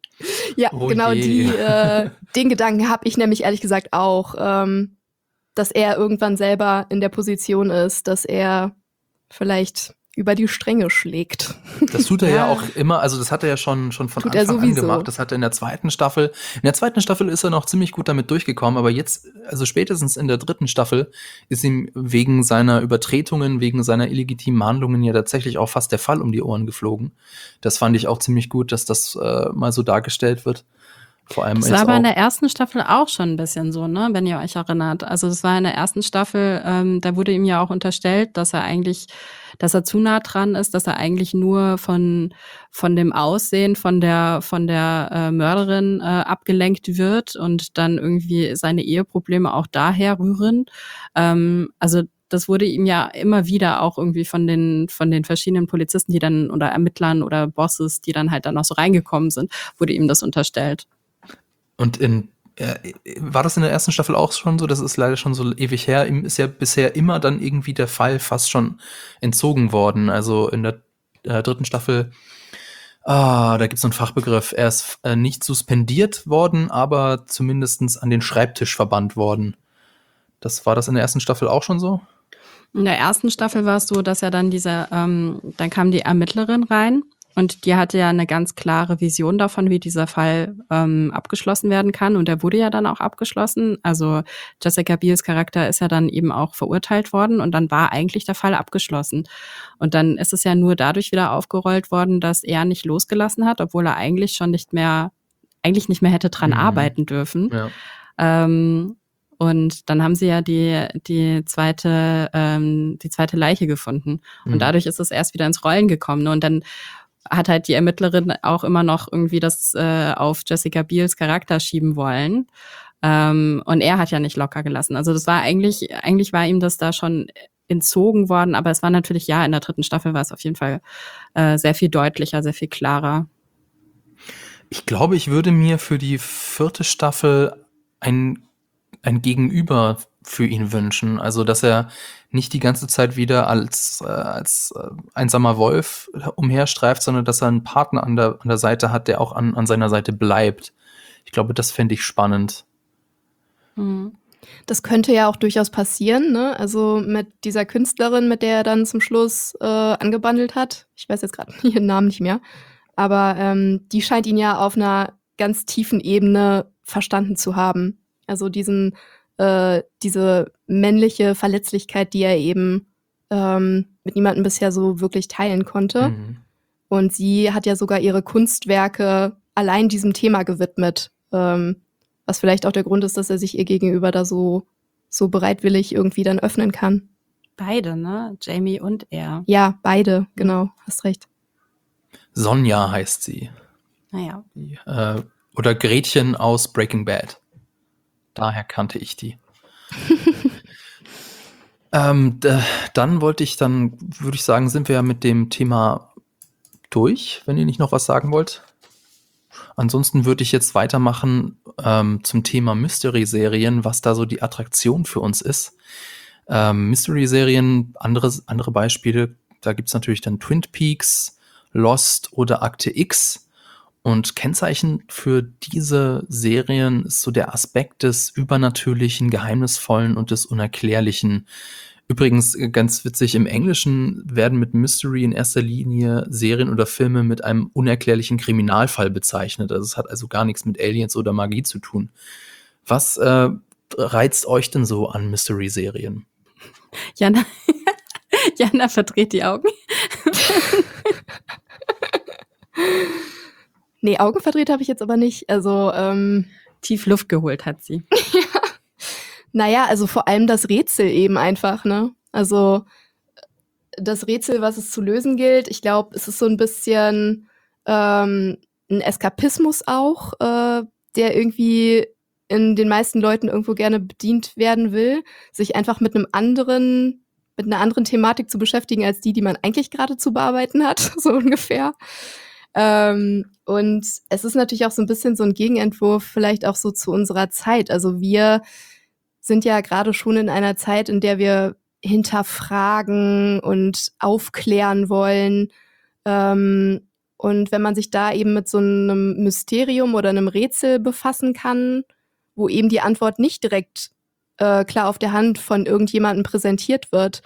Ja, Oh genau je. die, äh, den Gedanken habe ich nämlich ehrlich gesagt auch, ähm, dass er irgendwann selber in der Position ist, dass er vielleicht über die Stränge schlägt. Das tut er ja. Ja. auch immer, also das hat er ja schon, schon von Tut er Anfang an sowieso. gemacht. Das hat er in der zweiten Staffel. In der zweiten Staffel ist er noch ziemlich gut damit durchgekommen, aber jetzt, also spätestens in der dritten Staffel, ist ihm wegen seiner Übertretungen, wegen seiner illegitimen Handlungen ja tatsächlich auch fast der Fall um die Ohren geflogen. Das fand ich auch ziemlich gut, dass das äh, mal so dargestellt wird. Vor allem Das jetzt war aber auch, in der ersten Staffel auch schon ein bisschen so, ne, wenn ihr euch erinnert. Also das war in der ersten Staffel, ähm, da wurde ihm ja auch unterstellt, dass er eigentlich, dass er zu nah dran ist, dass er eigentlich nur von von dem Aussehen von der von der äh, Mörderin äh, abgelenkt wird und dann irgendwie seine Eheprobleme auch daher rühren. Ähm, also das wurde ihm ja immer wieder auch irgendwie von den von den verschiedenen Polizisten, die dann oder Ermittlern oder Bosses, die dann halt dann noch so reingekommen sind, wurde ihm das unterstellt. und in, äh, war das in der ersten Staffel auch schon so? Das ist leider schon so ewig her. Ihm ist ja bisher immer dann irgendwie der Fall fast schon entzogen worden. Also in der äh, dritten Staffel, ah, da gibt es so einen Fachbegriff. Er ist äh, nicht suspendiert worden, aber zumindest an den Schreibtisch verbannt worden. Das war das in der ersten Staffel auch schon so? In der ersten Staffel war es so, dass ja dann diese, ähm, dann kam die Ermittlerin rein und die hatte ja eine ganz klare Vision davon, wie dieser Fall ähm, abgeschlossen werden kann. Und der wurde ja dann auch abgeschlossen. Also Jessica Biels Charakter ist ja dann eben auch verurteilt worden und dann war eigentlich der Fall abgeschlossen. Und dann ist es ja nur dadurch wieder aufgerollt worden, dass er nicht losgelassen hat, obwohl er eigentlich schon nicht mehr, eigentlich nicht mehr hätte dran Mhm. arbeiten dürfen. Ja. Ähm, und dann haben sie ja die die zweite ähm, die zweite Leiche gefunden und Mhm. dadurch ist es erst wieder ins Rollen gekommen. Ne? Und dann hat halt die Ermittlerin auch immer noch irgendwie das äh, auf Jessica Biels Charakter schieben wollen. Ähm, und er hat ja nicht locker gelassen. Also das war eigentlich eigentlich war ihm das da schon entzogen worden, aber es war natürlich, ja, in der dritten Staffel war es auf jeden Fall äh, sehr viel deutlicher, sehr viel klarer. Ich glaube, ich würde mir für die vierte Staffel ein, ein Gegenüber für ihn wünschen. Also, dass er nicht die ganze Zeit wieder als, äh, als äh, einsamer Wolf umherstreift, sondern dass er einen Partner an der, an der Seite hat, der auch an, an seiner Seite bleibt. Ich glaube, das fände ich spannend. Mhm. Das könnte ja auch durchaus passieren, ne? Also mit dieser Künstlerin, mit der er dann zum Schluss äh, angebandelt hat. Ich weiß jetzt gerade ihren Namen nicht mehr. Aber ähm, die scheint ihn ja auf einer ganz tiefen Ebene verstanden zu haben. Also diesen, äh, diese männliche Verletzlichkeit, die er eben ähm, mit niemandem bisher so wirklich teilen konnte. Mhm. Und sie hat ja sogar ihre Kunstwerke allein diesem Thema gewidmet. Ähm, was vielleicht auch der Grund ist, dass er sich ihr gegenüber da so, so bereitwillig irgendwie dann öffnen kann. Beide, ne? Jamie und er. Ja, beide, genau, hast recht. Sonja heißt sie. Naja. Die, äh, oder Gretchen aus Breaking Bad. Daher kannte ich die. ähm, d- dann wollte ich, dann würde ich sagen, sind wir ja mit dem Thema durch, wenn ihr nicht noch was sagen wollt. Ansonsten würde ich jetzt weitermachen ähm, zum Thema Mystery-Serien, was da so die Attraktion für uns ist. Ähm, Mystery-Serien, andere, andere Beispiele, da gibt es natürlich dann Twin Peaks, Lost oder Akte X. Und Kennzeichen für diese Serien ist so der Aspekt des Übernatürlichen, Geheimnisvollen und des Unerklärlichen. Übrigens, äh, ganz witzig, im Englischen werden mit Mystery in erster Linie Serien oder Filme mit einem unerklärlichen Kriminalfall bezeichnet. Also es hat also gar nichts mit Aliens oder Magie zu tun. Was äh, reizt euch denn so an Mystery-Serien? Jana, Jana verdreht die Augen. Nee, Augen verdreht habe ich jetzt aber nicht. Also, ähm, Tief Luft geholt hat sie. naja, also vor allem das Rätsel eben einfach, ne? Also das Rätsel, was es zu lösen gilt, ich glaube, es ist so ein bisschen ähm, ein Eskapismus auch, äh, der irgendwie in den meisten Leuten irgendwo gerne bedient werden will, sich einfach mit einem anderen, mit einer anderen Thematik zu beschäftigen, als die, die man eigentlich gerade zu bearbeiten hat, so ungefähr. Ähm, und es ist natürlich auch so ein bisschen so ein Gegenentwurf vielleicht auch so zu unserer Zeit. Also wir sind ja gerade schon in einer Zeit, in der wir hinterfragen und aufklären wollen. Ähm, und wenn man sich da eben mit so einem Mysterium oder einem Rätsel befassen kann, wo eben die Antwort nicht direkt äh, klar auf der Hand von irgendjemandem präsentiert wird,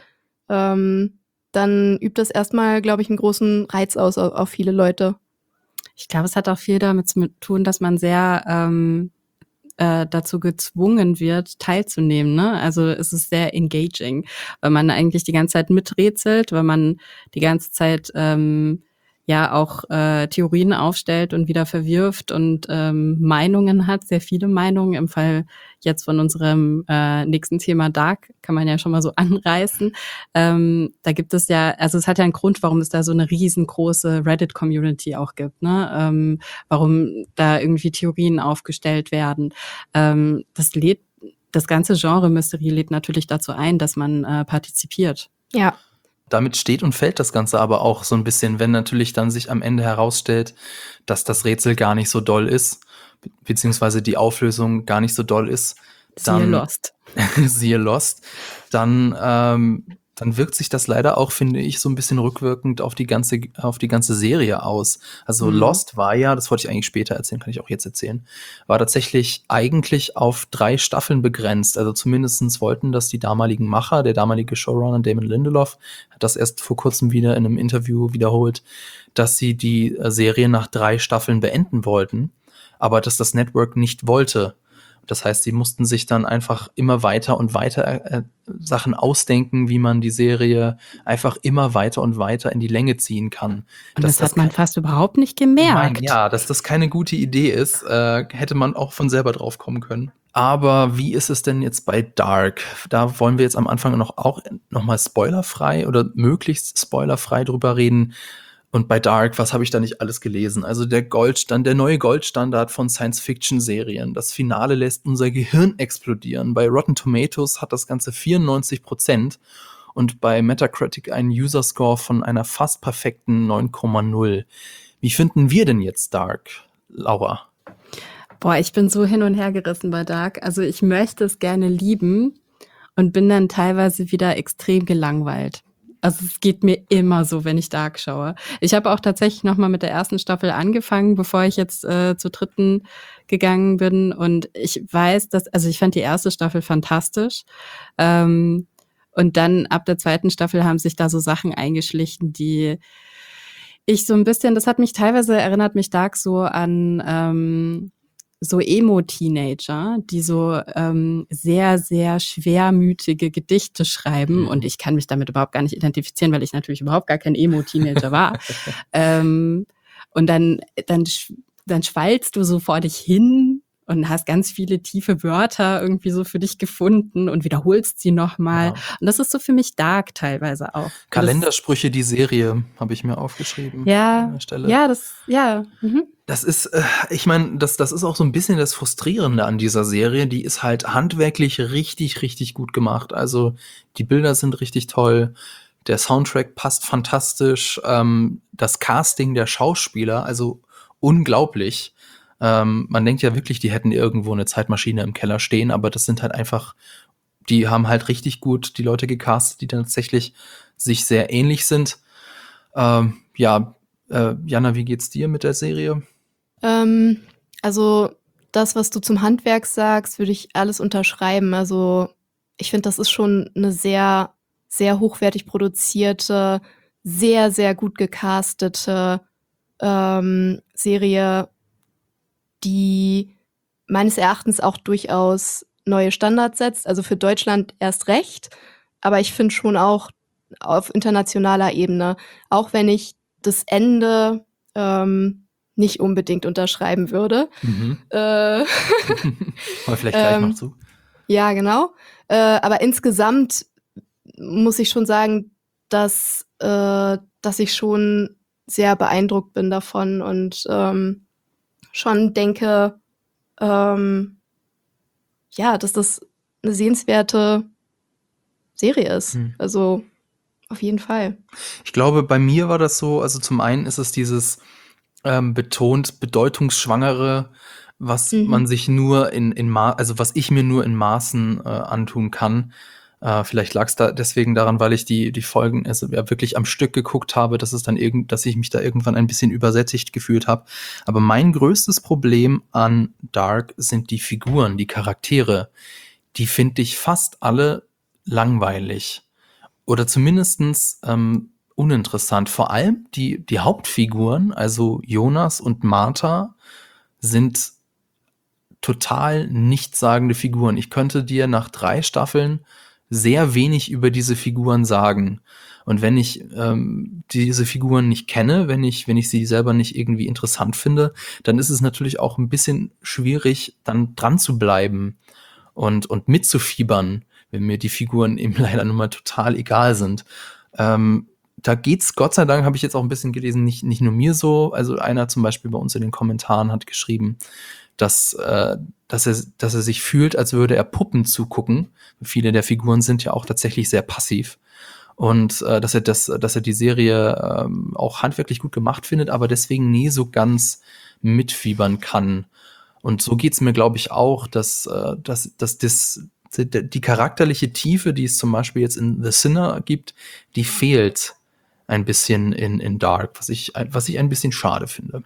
ähm, dann übt das erstmal, glaube ich, einen großen Reiz aus auf, auf viele Leute. Ich glaube, es hat auch viel damit zu tun, dass man sehr ähm, äh, dazu gezwungen wird, teilzunehmen. Ne? Also es ist sehr engaging, weil man eigentlich die ganze Zeit miträtselt, weil man die ganze Zeit ähm, ja auch äh, Theorien aufstellt und wieder verwirft und ähm, Meinungen hat, sehr viele Meinungen. Im Fall jetzt von unserem äh, nächsten Thema Dark kann man ja schon mal so anreißen. Ähm, da gibt es ja, also es hat ja einen Grund, warum es da so eine riesengroße Reddit-Community auch gibt, ne? Ähm, warum da irgendwie Theorien aufgestellt werden. Ähm, das lädt, das ganze Genre Mystery lädt natürlich dazu ein, dass man äh, partizipiert. Ja. Damit steht und fällt das Ganze aber auch so ein bisschen, wenn natürlich dann sich am Ende herausstellt, dass das Rätsel gar nicht so doll ist, be- beziehungsweise die Auflösung gar nicht so doll ist, Siehe dann Lost. siehe Lost, dann, ähm, dann wirkt sich das leider auch, finde ich, so ein bisschen rückwirkend auf die ganze, auf die ganze Serie aus. Also Mhm. Lost war ja, das wollte ich eigentlich später erzählen, kann ich auch jetzt erzählen, war tatsächlich eigentlich auf drei Staffeln begrenzt. Also zumindestens wollten das die damaligen Macher, der damalige Showrunner Damon Lindelof, hat das erst vor kurzem wieder in einem Interview wiederholt, dass sie die äh, Serie nach drei Staffeln beenden wollten, aber dass das Network nicht wollte. Das heißt, sie mussten sich dann einfach immer weiter und weiter äh, Sachen ausdenken, wie man die Serie einfach immer weiter und weiter in die Länge ziehen kann. Und Dass das hat man ke- fast überhaupt nicht ich mein, gemerkt. ja, dass das keine gute Idee ist, äh, hätte man auch von selber drauf kommen können. Aber wie ist es denn jetzt bei Dark? Da wollen wir jetzt am Anfang noch auch noch mal spoilerfrei oder möglichst spoilerfrei drüber reden. Und bei Dark, was habe ich da nicht alles gelesen? Also der Goldstand, der neue Goldstandard von Science-Fiction-Serien. Das Finale lässt unser Gehirn explodieren. Bei Rotten Tomatoes hat das Ganze vierundneunzig Prozent und bei Metacritic einen User-Score von einer fast perfekten neun Komma null. Wie finden wir denn jetzt Dark, Laura? Boah, ich bin so hin und her gerissen bei Dark. Also ich möchte es gerne lieben und bin dann teilweise wieder extrem gelangweilt. Also es geht mir immer so, wenn ich Dark schaue. Ich habe auch tatsächlich noch mal mit der ersten Staffel angefangen, bevor ich jetzt äh, zur dritten gegangen bin. Und ich weiß, dass, also ich fand die erste Staffel fantastisch. Ähm, und dann ab der zweiten Staffel haben sich da so Sachen eingeschlichen, die ich so ein bisschen, das hat mich teilweise, erinnert mich Dark so an ähm, so Emo-Teenager, die so ähm, sehr, sehr schwermütige Gedichte schreiben. Mhm. Und ich kann mich damit überhaupt gar nicht identifizieren, weil ich natürlich überhaupt gar kein Emo-Teenager war. ähm, und dann, dann, sch- dann schwallst du so vor dich hin und hast ganz viele tiefe Wörter irgendwie so für dich gefunden und wiederholst sie nochmal. Ja. Und das ist so für mich Dark teilweise auch. Und das- Kalendersprüche, die Serie, habe ich mir aufgeschrieben. An Ja, der Stelle. ja, das, ja. Mhm. Das ist, äh, ich meine, das, das ist auch so ein bisschen das Frustrierende an dieser Serie. Die ist halt handwerklich richtig, richtig gut gemacht. Also die Bilder sind richtig toll. Der Soundtrack passt fantastisch. Ähm, das Casting der Schauspieler, also unglaublich. Ähm, man denkt ja wirklich, die hätten irgendwo eine Zeitmaschine im Keller stehen, aber das sind halt einfach, die haben halt richtig gut die Leute gecastet, die dann tatsächlich sich sehr ähnlich sind. Ähm, ja, äh, Jana, wie geht's dir mit der Serie? Ähm, also das, was du zum Handwerk sagst, würde ich alles unterschreiben. Also ich finde, das ist schon eine sehr sehr hochwertig produzierte, sehr, sehr gut gecastete ähm, Serie, die meines Erachtens auch durchaus neue Standards setzt. Also für Deutschland erst recht, aber ich finde schon auch auf internationaler Ebene, auch wenn ich das Ende ähm, nicht unbedingt unterschreiben würde. Mhm. Äh, Kommen wir vielleicht gleich noch ähm, zu. ja, genau. Äh, aber insgesamt muss ich schon sagen, dass, äh, dass ich schon sehr beeindruckt bin davon und ähm, schon denke, ähm, ja, dass das eine sehenswerte Serie ist. Hm. Also auf jeden Fall. Ich glaube, bei mir war das so, also zum einen ist es dieses ähm, betont bedeutungsschwangere, was man Mhm. sich nur in, in Ma also was ich mir nur in Maßen äh, antun kann. Äh, vielleicht lag es da deswegen daran, weil ich die, die Folgen also ja, wirklich am Stück geguckt habe, dass es dann irgend, dass ich mich da irgendwann ein bisschen übersättigt gefühlt habe. Aber mein größtes Problem an Dark sind die Figuren, die Charaktere. Die finde ich fast alle langweilig. Oder zumindestens ähm, uninteressant. Vor allem die, die Hauptfiguren, also Jonas und Martha, sind total nichtssagende Figuren. Ich könnte dir nach drei Staffeln sehr wenig über diese Figuren sagen. Und wenn ich ähm, diese Figuren nicht kenne, wenn ich, wenn ich sie selber nicht irgendwie interessant finde, dann ist es natürlich auch ein bisschen schwierig, dann dran zu bleiben und, und mitzufiebern, wenn mir die Figuren eben leider nun mal total egal sind. Ähm, da geht's, Gott sei Dank, habe ich jetzt auch ein bisschen gelesen, nicht, nicht nur mir so. Also einer zum Beispiel bei uns in den Kommentaren hat geschrieben, dass, äh, dass, er, dass er sich fühlt, als würde er Puppen zugucken. Viele der Figuren sind ja auch tatsächlich sehr passiv. Und äh, dass er das, dass er die Serie ähm, auch handwerklich gut gemacht findet, aber deswegen nie so ganz mitfiebern kann. Und so geht's mir, glaube ich, auch, dass, äh, dass, dass das, die charakterliche Tiefe, die es zum Beispiel jetzt in The Sinner gibt, die fehlt ein bisschen in, in Dark, was ich, was ich ein bisschen schade finde.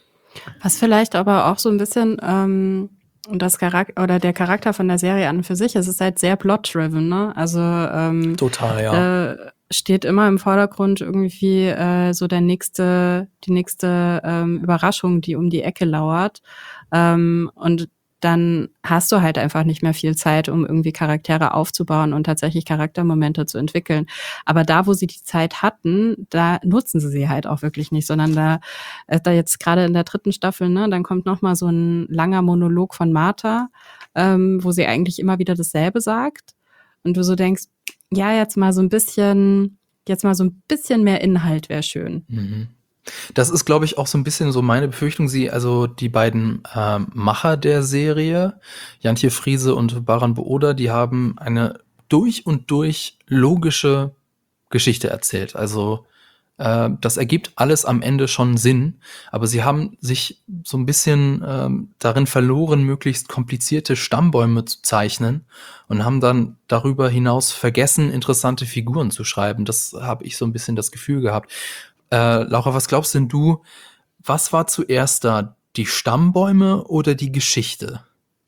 Was vielleicht aber auch so ein bisschen ähm, das Charakter oder der Charakter von der Serie an und für sich, es ist halt sehr plot-driven, ne? Also ähm, Total, ja. da steht immer im Vordergrund irgendwie äh, so der nächste, die nächste ähm, Überraschung, die um die Ecke lauert. Ähm, und dann hast du halt einfach nicht mehr viel Zeit, um irgendwie Charaktere aufzubauen und tatsächlich Charaktermomente zu entwickeln. Aber da, wo sie die Zeit hatten, da nutzen sie sie halt auch wirklich nicht, sondern da, äh, da jetzt gerade in der dritten Staffel, ne, dann kommt noch mal so ein langer Monolog von Martha, ähm, wo sie eigentlich immer wieder dasselbe sagt und du so denkst, ja, jetzt mal so ein bisschen, jetzt mal so ein bisschen mehr Inhalt wäre schön. Mhm. Das ist, glaube ich, auch so ein bisschen so meine Befürchtung. Sie, also die beiden ähm, Macher der Serie, Jantje Friese und Baran Booda, die haben eine durch und durch logische Geschichte erzählt. Also äh, das ergibt alles am Ende schon Sinn, aber sie haben sich so ein bisschen ähm, darin verloren, möglichst komplizierte Stammbäume zu zeichnen und haben dann darüber hinaus vergessen, interessante Figuren zu schreiben. Das habe ich so ein bisschen das Gefühl gehabt. Äh, Laura, was glaubst denn du, was war zuerst da? Die Stammbäume oder die Geschichte?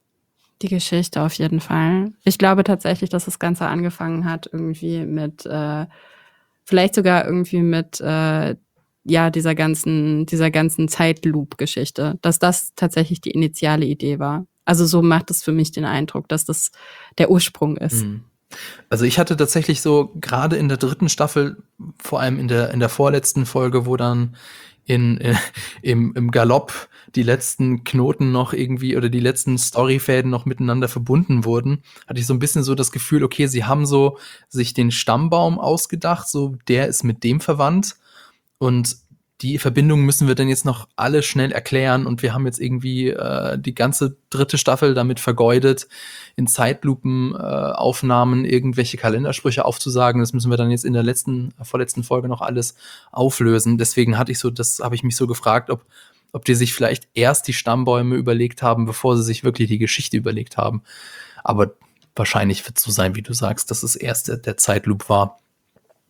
Die Geschichte auf jeden Fall. Ich glaube tatsächlich, dass das Ganze angefangen hat irgendwie mit, äh, vielleicht sogar irgendwie mit, äh, ja, dieser ganzen, dieser ganzen Zeitloop-Geschichte, dass das tatsächlich die initiale Idee war. Also so macht es für mich den Eindruck, dass das der Ursprung ist. Hm. Also ich hatte tatsächlich so gerade in der dritten Staffel, vor allem in der in der vorletzten Folge, wo dann in, in im, im Galopp die letzten Knoten noch irgendwie oder die letzten Storyfäden noch miteinander verbunden wurden, hatte ich so ein bisschen so das Gefühl, okay, sie haben so sich den Stammbaum ausgedacht, so der ist mit dem verwandt und die Verbindungen müssen wir dann jetzt noch alle schnell erklären und wir haben jetzt irgendwie äh, die ganze dritte Staffel damit vergeudet, in Zeitlupenaufnahmen äh, irgendwelche Kalendersprüche aufzusagen. Das müssen wir dann jetzt in der letzten, vorletzten Folge noch alles auflösen. Deswegen hatte ich so, das habe ich mich so gefragt, ob, ob die sich vielleicht erst die Stammbäume überlegt haben, bevor sie sich wirklich die Geschichte überlegt haben. Aber wahrscheinlich wird es so sein, wie du sagst, dass es erst der, der Zeitloop war.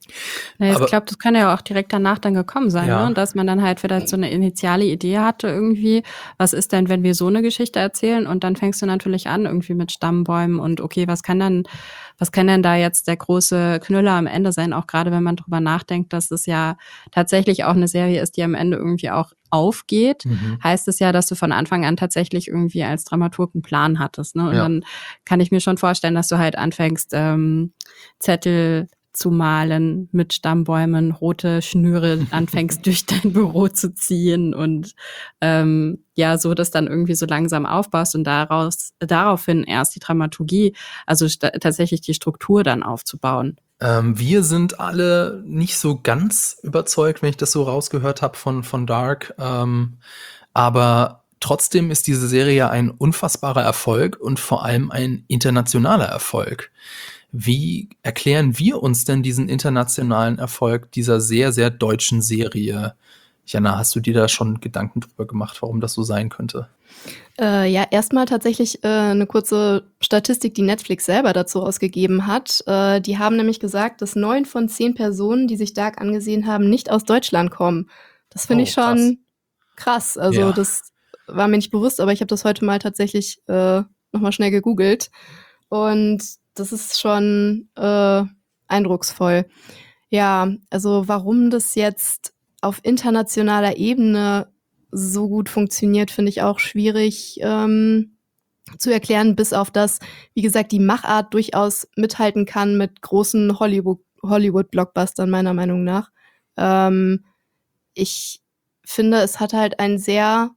Ja, ich Aber glaube, das kann ja auch direkt danach dann gekommen sein, ja, ne? Dass man dann halt vielleicht so eine initiale Idee hatte irgendwie, was ist denn, wenn wir so eine Geschichte erzählen? Und dann fängst du natürlich an irgendwie mit Stammbäumen und okay, was kann dann, was kann denn da jetzt der große Knüller am Ende sein? Auch gerade wenn man drüber nachdenkt, dass es ja tatsächlich auch eine Serie ist, die am Ende irgendwie auch aufgeht, mhm. heißt es ja, dass du von Anfang an tatsächlich irgendwie als Dramaturg einen Plan hattest, ne? Und Ja. dann kann ich mir schon vorstellen, dass du halt anfängst, ähm, Zettel zu malen mit Stammbäumen, rote Schnüre anfängst durch dein Büro zu ziehen und ähm, ja, so das dann irgendwie so langsam aufbaust und daraus daraufhin erst die Dramaturgie, also sta- tatsächlich die Struktur dann aufzubauen. Ähm, wir sind alle nicht so ganz überzeugt, wenn ich das so rausgehört habe von, von Dark. Ähm, aber trotzdem ist diese Serie ja ein unfassbarer Erfolg und vor allem ein internationaler Erfolg. Wie erklären wir uns denn diesen internationalen Erfolg dieser sehr, sehr deutschen Serie? Jana, hast du dir da schon Gedanken drüber gemacht, warum das so sein könnte? Äh, ja, erstmal tatsächlich äh, eine kurze Statistik, die Netflix selber dazu ausgegeben hat. Äh, die haben nämlich gesagt, dass neun von zehn Personen, die sich Dark angesehen haben, nicht aus Deutschland kommen. Das finde ich Oh, krass. schon krass. Also Ja. das war mir nicht bewusst, aber ich habe das heute mal tatsächlich äh, nochmal schnell gegoogelt. Und das ist schon äh, eindrucksvoll. Ja, also warum das jetzt auf internationaler Ebene so gut funktioniert, finde ich auch schwierig ähm, zu erklären, bis auf das, wie gesagt, die Machart durchaus mithalten kann mit großen Hollywood- Hollywood-Blockbustern, meiner Meinung nach. Ähm, ich finde, es hat halt ein sehr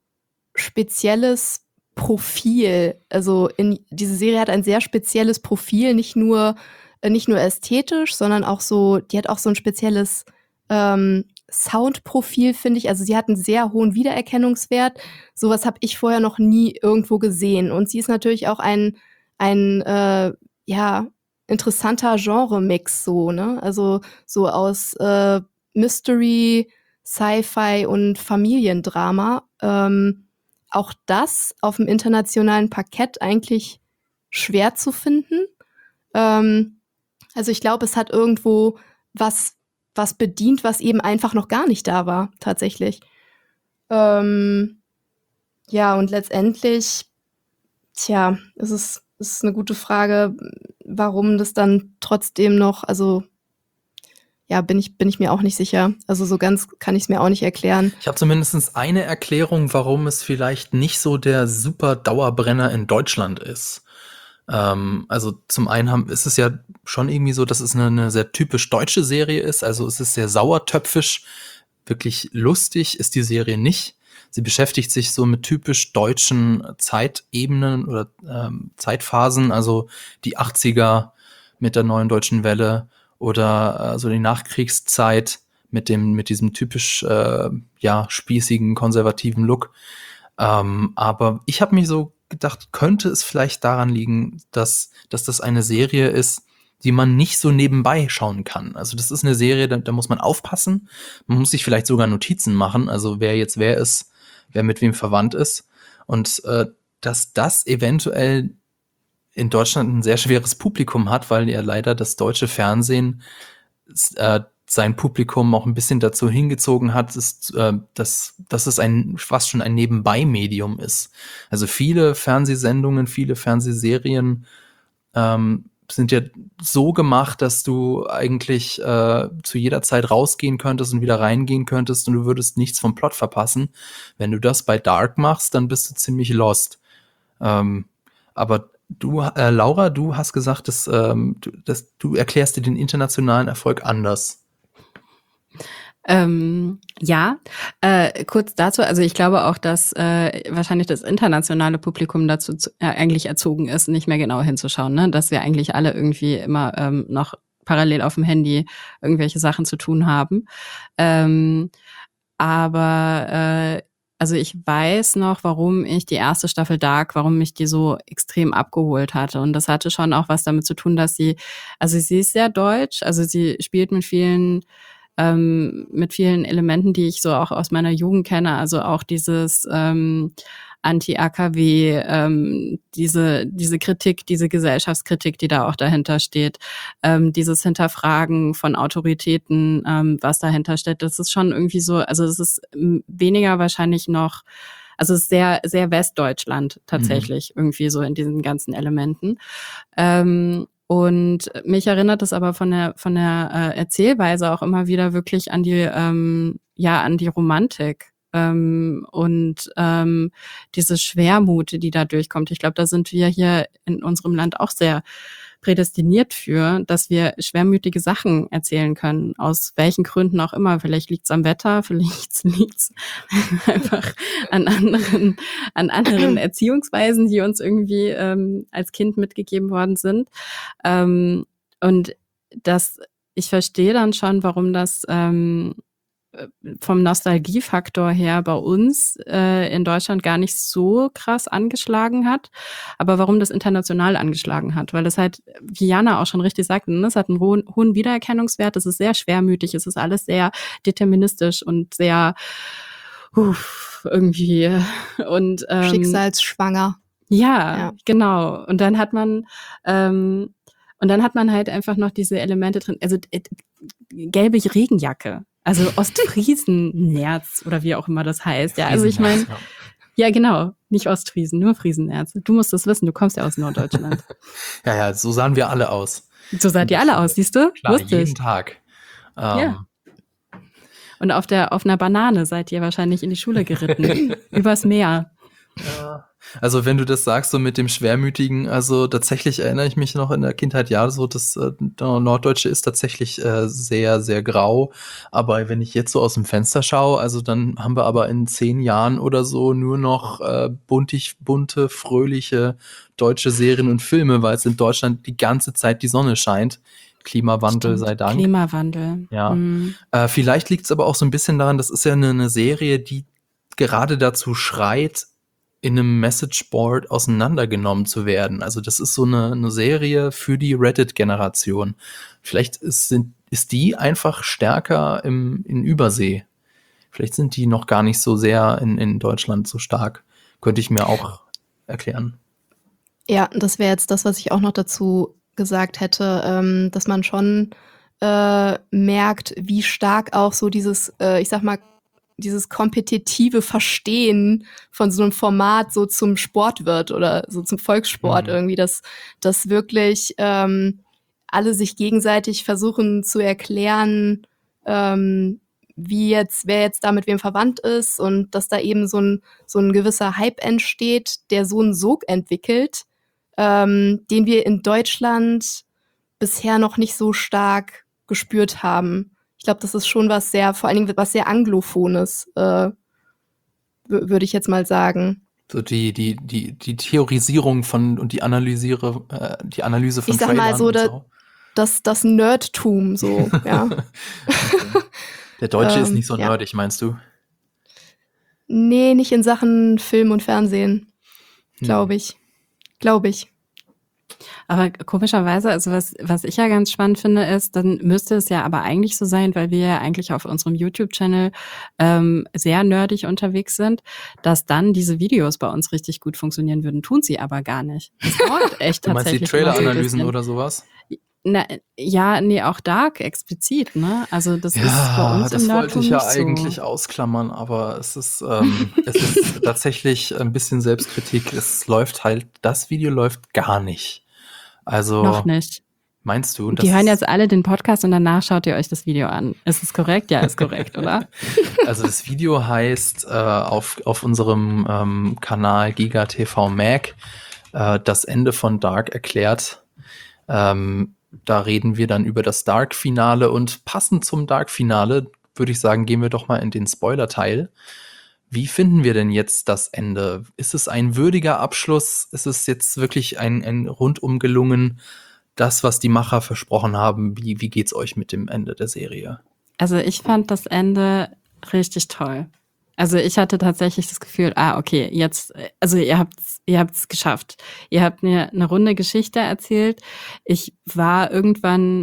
spezielles Profil. Also in, diese Serie hat ein sehr spezielles Profil, nicht nur, äh, nicht nur ästhetisch, sondern auch so, die hat auch so ein spezielles ähm, Soundprofil, finde ich. Also sie hat einen sehr hohen Wiedererkennungswert. Sowas habe ich vorher noch nie irgendwo gesehen. Und sie ist natürlich auch ein, ein äh, ja, interessanter Genre-Mix, so, ne? Also so aus äh, Mystery, Sci-Fi und Familiendrama. Ähm, auch das auf dem internationalen Parkett eigentlich schwer zu finden. Ähm, also ich glaube, es hat irgendwo was, was bedient, was eben einfach noch gar nicht da war, tatsächlich. Ähm, ja, und letztendlich, tja, es ist, es ist eine gute Frage, warum das dann trotzdem noch, also ja, bin ich, bin ich mir auch nicht sicher. Also so ganz kann ich es mir auch nicht erklären. Ich habe zumindest eine Erklärung, warum es vielleicht nicht so der super Dauerbrenner in Deutschland ist. Ähm, also zum einen haben, ist es ja schon irgendwie so, dass es eine, eine sehr typisch deutsche Serie ist. Also es ist sehr sauertöpfisch. Wirklich lustig ist die Serie nicht. Sie beschäftigt sich so mit typisch deutschen Zeitebenen oder ähm, Zeitphasen, also die achtziger mit der neuen deutschen Welle oder äh, so die Nachkriegszeit mit dem mit diesem typisch äh, ja spießigen konservativen Look. Ähm, aber ich habe mir so gedacht, könnte es vielleicht daran liegen, dass dass das eine Serie ist, die man nicht so nebenbei schauen kann. Also das ist eine Serie, da, da muss man aufpassen. Man muss sich vielleicht sogar Notizen machen, also wer jetzt wer ist, wer mit wem verwandt ist. Und äh, dass das eventuell in Deutschland ein sehr schweres Publikum hat, weil ja leider das deutsche Fernsehen äh, sein Publikum auch ein bisschen dazu hingezogen hat, ist, äh, dass, dass es ein fast schon ein Nebenbei-Medium ist. Also viele Fernsehsendungen, viele Fernsehserien ähm, sind ja so gemacht, dass du eigentlich äh, zu jeder Zeit rausgehen könntest und wieder reingehen könntest und du würdest nichts vom Plot verpassen. Wenn du das bei Dark machst, dann bist du ziemlich lost. Ähm, aber du, äh, Laura, du hast gesagt, dass, ähm, du, dass du erklärst dir den internationalen Erfolg anders. Ähm, ja, äh, kurz dazu, also ich glaube auch, dass äh, wahrscheinlich das internationale Publikum dazu zu, äh, eigentlich erzogen ist, nicht mehr genau hinzuschauen, ne? Dass wir eigentlich alle irgendwie immer ähm, noch parallel auf dem Handy irgendwelche Sachen zu tun haben. Ähm, aber äh, also ich weiß noch, warum ich die erste Staffel Dark, warum mich die so extrem abgeholt hatte. Und das hatte schon auch was damit zu tun, dass sie, also sie ist sehr deutsch, also sie spielt mit vielen ähm, mit vielen Elementen, die ich so auch aus meiner Jugend kenne. Also auch dieses ähm, Anti-A K W, ähm, diese diese Kritik, diese Gesellschaftskritik, die da auch dahinter steht, ähm, dieses Hinterfragen von Autoritäten, ähm, was dahinter steht, das ist schon irgendwie so, also es ist ähm, weniger wahrscheinlich noch, also es ist sehr, sehr Westdeutschland tatsächlich, mhm. irgendwie so in diesen ganzen Elementen. Ähm, und mich erinnert es aber von der von der äh, Erzählweise auch immer wieder wirklich an die ähm, ja an die Romantik ähm, und ähm, diese Schwermut, die da durchkommt. Ich glaube, da sind wir hier in unserem Land auch sehr prädestiniert für, dass wir schwermütige Sachen erzählen können, aus welchen Gründen auch immer. Vielleicht liegt's am Wetter, vielleicht liegt's einfach an anderen, an anderen Erziehungsweisen, die uns irgendwie ähm, als Kind mitgegeben worden sind. Ähm, und das, ich verstehe dann schon, warum das ähm, vom Nostalgiefaktor her bei uns äh, in Deutschland gar nicht so krass angeschlagen hat, aber warum das international angeschlagen hat, weil es halt, wie Jana auch schon richtig sagte, ne, es hat einen hohen, hohen Wiedererkennungswert, es ist sehr schwermütig, es ist alles sehr deterministisch und sehr uff, irgendwie und ähm, schicksalsschwanger. Ja, Ja. genau. Und dann hat man ähm, und dann hat man halt einfach noch diese Elemente drin, also äh, gelbe Regenjacke. Also Ostfriesennerz oder wie auch immer das heißt. Ja, also ich meine, ja genau, nicht Ostfriesen, nur Friesenerz. Du musst das wissen, du kommst ja aus Norddeutschland. Ja, ja, so sahen wir alle aus. So seid ihr alle aus, siehst du? Klar, Wusste jeden ich. Tag. Ähm, Ja. Und auf der auf einer Banane seid ihr wahrscheinlich in die Schule geritten. Übers Meer. Ja. Also wenn du das sagst, so mit dem Schwermütigen, also tatsächlich erinnere ich mich noch in der Kindheit, ja, so das äh, Norddeutsche ist tatsächlich äh, sehr, sehr grau. Aber wenn ich jetzt so aus dem Fenster schaue, also dann haben wir aber in zehn Jahren oder so nur noch äh, buntig, bunte, fröhliche deutsche Serien und Filme, weil es in Deutschland die ganze Zeit die Sonne scheint. Klimawandel Stimmt. sei Dank. Klimawandel. Ja. Mhm. Äh, vielleicht liegt es aber auch so ein bisschen daran, das ist ja eine, eine Serie, die gerade dazu schreit, in einem Messageboard auseinandergenommen zu werden. Also das ist so eine, eine Serie für die Reddit-Generation. Vielleicht ist, sind, ist die einfach stärker im, in Übersee. Vielleicht sind die noch gar nicht so sehr in, in Deutschland so stark. Könnte ich mir auch erklären. Ja, das wäre jetzt das, was ich auch noch dazu gesagt hätte, ähm, dass man schon äh, merkt, wie stark auch so dieses, äh, ich sag mal, dieses kompetitive Verstehen von so einem Format so zum Sport wird oder so zum Volkssport Mhm. irgendwie, dass, dass wirklich ähm, alle sich gegenseitig versuchen zu erklären, ähm, wie jetzt, wer jetzt da mit wem verwandt ist und dass da eben so ein, so ein gewisser Hype entsteht, der so einen Sog entwickelt, ähm, den wir in Deutschland bisher noch nicht so stark gespürt haben. Ich glaube, das ist schon was sehr, vor allen Dingen was sehr Anglophones, äh, w- würde ich jetzt mal sagen. So die, die, die, die Theorisierung von und die Analysiere, äh, die Analyse von Ich sag Trailern mal so, und da, so. das, das Nerdtum, so, ja. Okay. Der Deutsche ist Ähm, nicht so ja. nerdig, meinst du? Nee, nicht in Sachen Film und Fernsehen, Hm. glaube ich. Glaube ich. Aber komischerweise, also was, was ich ja ganz spannend finde, ist, dann müsste es ja aber eigentlich so sein, weil wir ja eigentlich auf unserem YouTube-Channel ähm, sehr nerdig unterwegs sind, dass dann diese Videos bei uns richtig gut funktionieren würden. Tun sie aber gar nicht. Das dauert echt Du meinst die tatsächlich immer so ein Trailer-Analysen bisschen. oder sowas? Na, ja, nee, auch Dark explizit, ne? Also das ist bei Ja, uns das im wollte Nerdtum ich ja nicht eigentlich so. ausklammern, aber es ist, ähm, es ist tatsächlich ein bisschen Selbstkritik. Es läuft halt, das Video läuft gar nicht. Also, Noch nicht. meinst du? Die Das hören ist, jetzt alle den Podcast und danach schaut ihr euch das Video an. Ist es korrekt? Ja, ist korrekt, oder? also das Video heißt äh, auf, auf unserem ähm, Kanal GigaTV Mac äh, das Ende von Dark erklärt. Ähm, da reden wir dann über das Dark-Finale und passend zum Dark-Finale würde ich sagen, gehen wir doch mal in den Spoiler-Teil. Wie finden wir denn jetzt das Ende? Ist es ein würdiger Abschluss? Ist es jetzt wirklich ein, ein rundum gelungen, das, was die Macher versprochen haben? Wie, wie geht's euch mit dem Ende der Serie? Also ich fand das Ende richtig toll. Also ich hatte tatsächlich das Gefühl, ah, okay, jetzt, also ihr habt's, ihr habt's geschafft. Ihr habt mir eine runde Geschichte erzählt. Ich war irgendwann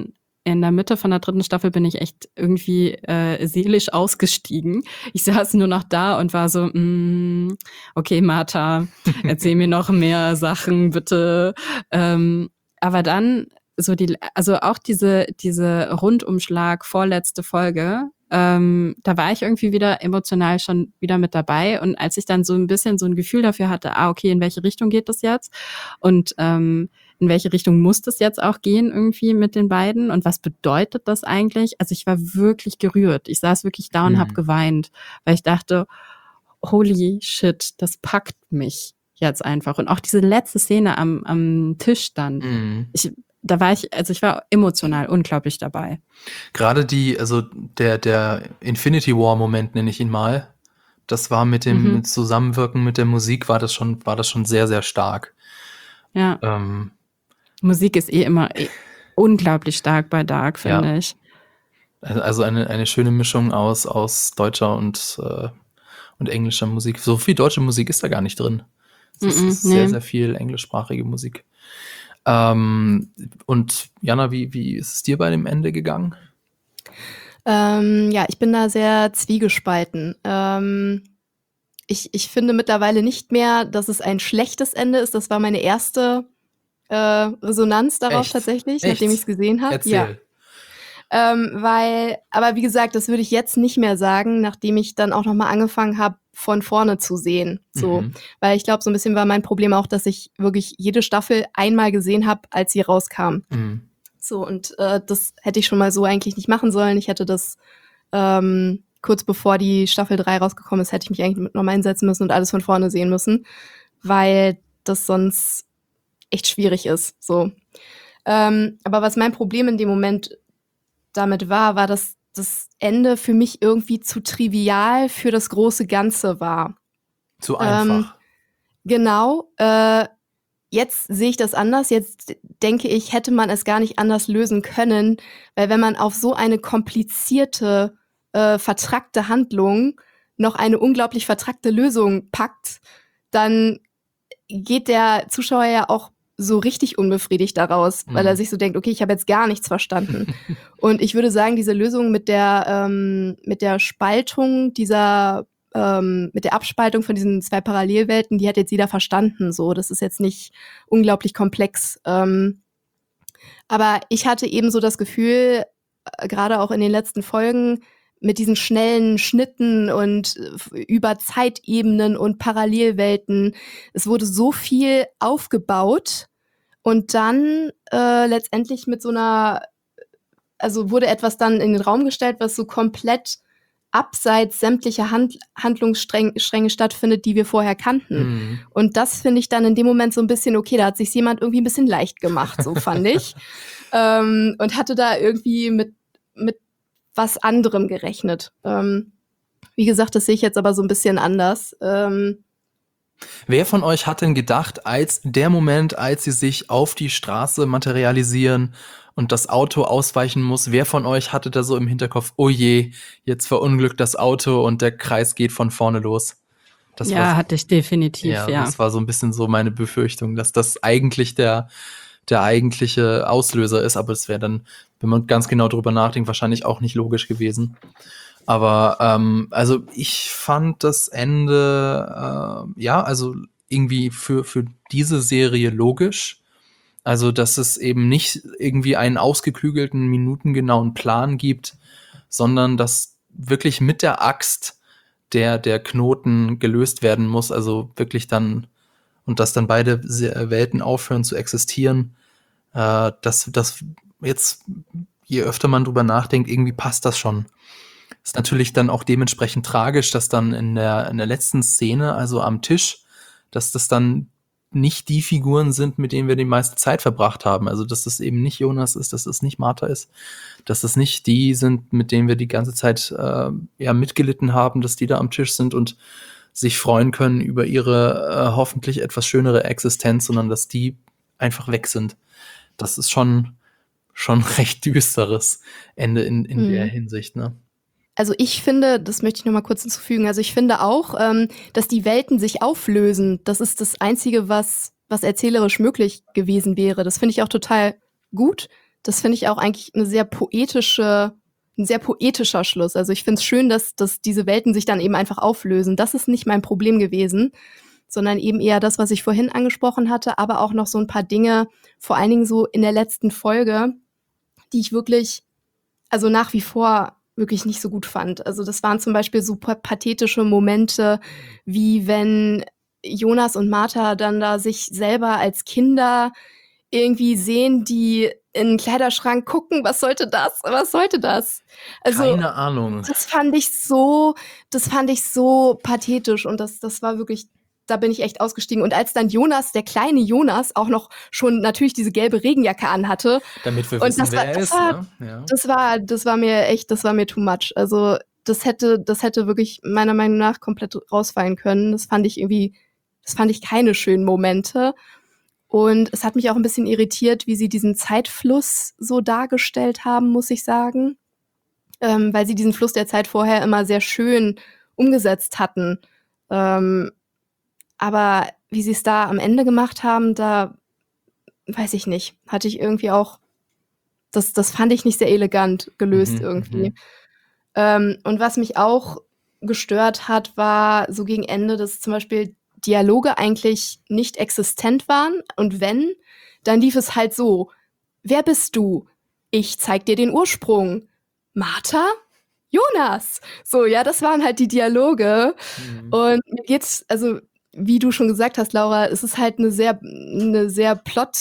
in der Mitte von der dritten Staffel bin ich echt irgendwie äh, seelisch ausgestiegen. Ich saß nur noch da und war so, mm, okay, Martha, erzähl mir noch mehr Sachen, bitte. Ähm, aber dann so die, also auch diese diese Rundumschlag vorletzte Folge, ähm, da war ich irgendwie wieder emotional schon wieder mit dabei. Und als ich dann so ein bisschen so ein Gefühl dafür hatte, ah, okay, in welche Richtung geht das jetzt? Und ähm, in welche Richtung muss das jetzt auch gehen irgendwie mit den beiden? Und was bedeutet das eigentlich? Also ich war wirklich gerührt. Ich saß wirklich da und Mhm. habe geweint, weil ich dachte, holy shit, das packt mich jetzt einfach. Und auch diese letzte Szene am, am Tisch dann. Mhm. Ich, da war ich, also ich war emotional unglaublich dabei. Gerade die, also der, der Infinity War-Moment, nenne ich ihn mal, das war mit dem Mhm. Zusammenwirken mit der Musik, war das schon, war das schon sehr, sehr stark. Ja, Ähm, Musik ist eh immer eh unglaublich stark bei Dark, Ja. finde ich. also eine, eine schöne Mischung aus, aus deutscher und, äh, und englischer Musik. So viel deutsche Musik ist da gar nicht drin. Es ist, Mhm, es ist sehr, nee. sehr viel englischsprachige Musik. Ähm, und Jana, wie, wie ist es dir bei dem Ende gegangen? Ähm, ja, ich bin da sehr zwiegespalten. Ähm, ich, ich finde mittlerweile nicht mehr, dass es ein schlechtes Ende ist. Das war meine erste äh, Resonanz darauf Echt? tatsächlich, Echt? nachdem ich es gesehen habe. Ja. Erzähl. Ähm, weil, aber wie gesagt, das würde ich jetzt nicht mehr sagen, nachdem ich dann auch nochmal angefangen habe, von vorne zu sehen. So, Mhm. weil ich glaube, so ein bisschen war mein Problem auch, dass ich wirklich jede Staffel einmal gesehen habe, als sie rauskam. Mhm. So, und äh, das hätte ich schon mal so eigentlich nicht machen sollen. Ich hätte das ähm, kurz bevor die Staffel drei rausgekommen ist, hätte ich mich eigentlich mit nochmal hinsetzen müssen und alles von vorne sehen müssen, weil das sonst echt schwierig ist. So. Ähm, aber was mein Problem in dem Moment damit war, war, dass das Ende für mich irgendwie zu trivial für das große Ganze war. Zu Ähm, einfach. Genau. Äh, jetzt sehe ich das anders. Jetzt denke ich, hätte man es gar nicht anders lösen können, weil wenn man auf so eine komplizierte, äh, vertrackte Handlung noch eine unglaublich vertrackte Lösung packt, dann geht der Zuschauer ja auch so richtig unbefriedigt daraus, weil er Mhm. sich so denkt, okay, ich habe jetzt gar nichts verstanden. Und ich würde sagen, diese Lösung mit der ähm, mit der Spaltung dieser ähm, mit der Abspaltung von diesen zwei Parallelwelten, die hat jetzt jeder verstanden. So, das ist jetzt nicht unglaublich komplex. Ähm, aber ich hatte eben so das Gefühl, äh, gerade auch in den letzten Folgen, mit diesen schnellen Schnitten und äh, über Zeitebenen und Parallelwelten, es wurde so viel aufgebaut und dann äh, letztendlich mit so einer, also wurde etwas dann in den Raum gestellt, was so komplett abseits sämtlicher Hand Handlungsstränge stattfindet, die wir vorher kannten. Mhm. Und das finde ich dann in dem Moment so ein bisschen, okay, da hat sich jemand irgendwie ein bisschen leicht gemacht, so fand ich. ähm, und hatte da irgendwie mit, mit was anderem gerechnet. Ähm, wie gesagt, das sehe ich jetzt aber so ein bisschen anders. Ähm, Wer von euch hat denn gedacht, als der Moment, als sie sich auf die Straße materialisieren und das Auto ausweichen muss, wer von euch hatte da so im Hinterkopf, oh je, jetzt verunglückt das Auto und der Kreis geht von vorne los? Das Ja, war, hatte ich definitiv, ja, ja. das war so ein bisschen so meine Befürchtung, dass das eigentlich der, der eigentliche Auslöser ist, aber es wäre dann, wenn man ganz genau drüber nachdenkt, wahrscheinlich auch nicht logisch gewesen. Aber ähm, also ich fand das Ende, äh, ja, also irgendwie für, für diese Serie logisch. Also, dass es eben nicht irgendwie einen ausgeklügelten, minutengenauen Plan gibt, sondern dass wirklich mit der Axt der, der Knoten gelöst werden muss. Also wirklich dann, und dass dann beide Se- Welten aufhören zu existieren. Äh, dass das jetzt, je öfter man drüber nachdenkt, irgendwie passt das schon. Ist natürlich dann auch dementsprechend tragisch, dass dann in der, in der letzten Szene, also am Tisch, dass das dann nicht die Figuren sind, mit denen wir die meiste Zeit verbracht haben. Also, dass das eben nicht Jonas ist, dass das nicht Martha ist, dass das nicht die sind, mit denen wir die ganze Zeit äh, ja mitgelitten haben, dass die da am Tisch sind und sich freuen können über ihre äh, hoffentlich etwas schönere Existenz, sondern dass die einfach weg sind. Das ist schon, schon recht düsteres Ende in, in der Mhm. Hinsicht, ne? Also ich finde, das möchte ich noch mal kurz hinzufügen, also ich finde auch, ähm, dass die Welten sich auflösen. Das ist das Einzige, was, was erzählerisch möglich gewesen wäre. Das finde ich auch total gut, das finde ich auch eigentlich eine sehr poetische, ein sehr poetischer Schluss. Also ich finde es schön, dass, dass diese Welten sich dann eben einfach auflösen. Das ist nicht mein Problem gewesen, sondern eben eher das, was ich vorhin angesprochen hatte, aber auch noch so ein paar Dinge, vor allen Dingen so in der letzten Folge, die ich wirklich, also nach wie vor wirklich nicht so gut fand. Also das waren zum Beispiel super pathetische Momente, wie wenn Jonas und Martha dann da sich selber als Kinder irgendwie sehen, die in den Kleiderschrank gucken, was sollte das? Was sollte das? Also Keine Ahnung. das fand ich so, das fand ich so pathetisch und das, das war wirklich, da bin ich echt ausgestiegen. Und als dann Jonas, der kleine Jonas, auch noch schon natürlich diese gelbe Regenjacke anhatte. Damit wir Und wissen, das war, wer er das ist. war, Ne? Ja. das war, das war mir echt, das war mir too much. Also das hätte, das hätte wirklich meiner Meinung nach komplett rausfallen können. Das fand ich irgendwie, das fand ich keine schönen Momente. Und es hat mich auch ein bisschen irritiert, wie sie diesen Zeitfluss so dargestellt haben, muss ich sagen. Ähm, weil sie diesen Fluss der Zeit vorher immer sehr schön umgesetzt hatten. Ähm, aber wie sie es da am Ende gemacht haben, da weiß ich nicht. Hatte ich irgendwie auch, das, das fand ich nicht sehr elegant gelöst Mhm, irgendwie. mhm. Ähm, und was mich auch gestört hat, war so gegen Ende, dass zum Beispiel Dialoge eigentlich nicht existent waren. Und wenn, dann lief es halt so: Wer bist du? Ich zeig dir den Ursprung. Martha? Jonas? So, ja, das waren halt die Dialoge. Mhm. Und mir geht's, also wie du schon gesagt hast, Laura, es ist halt eine sehr, eine sehr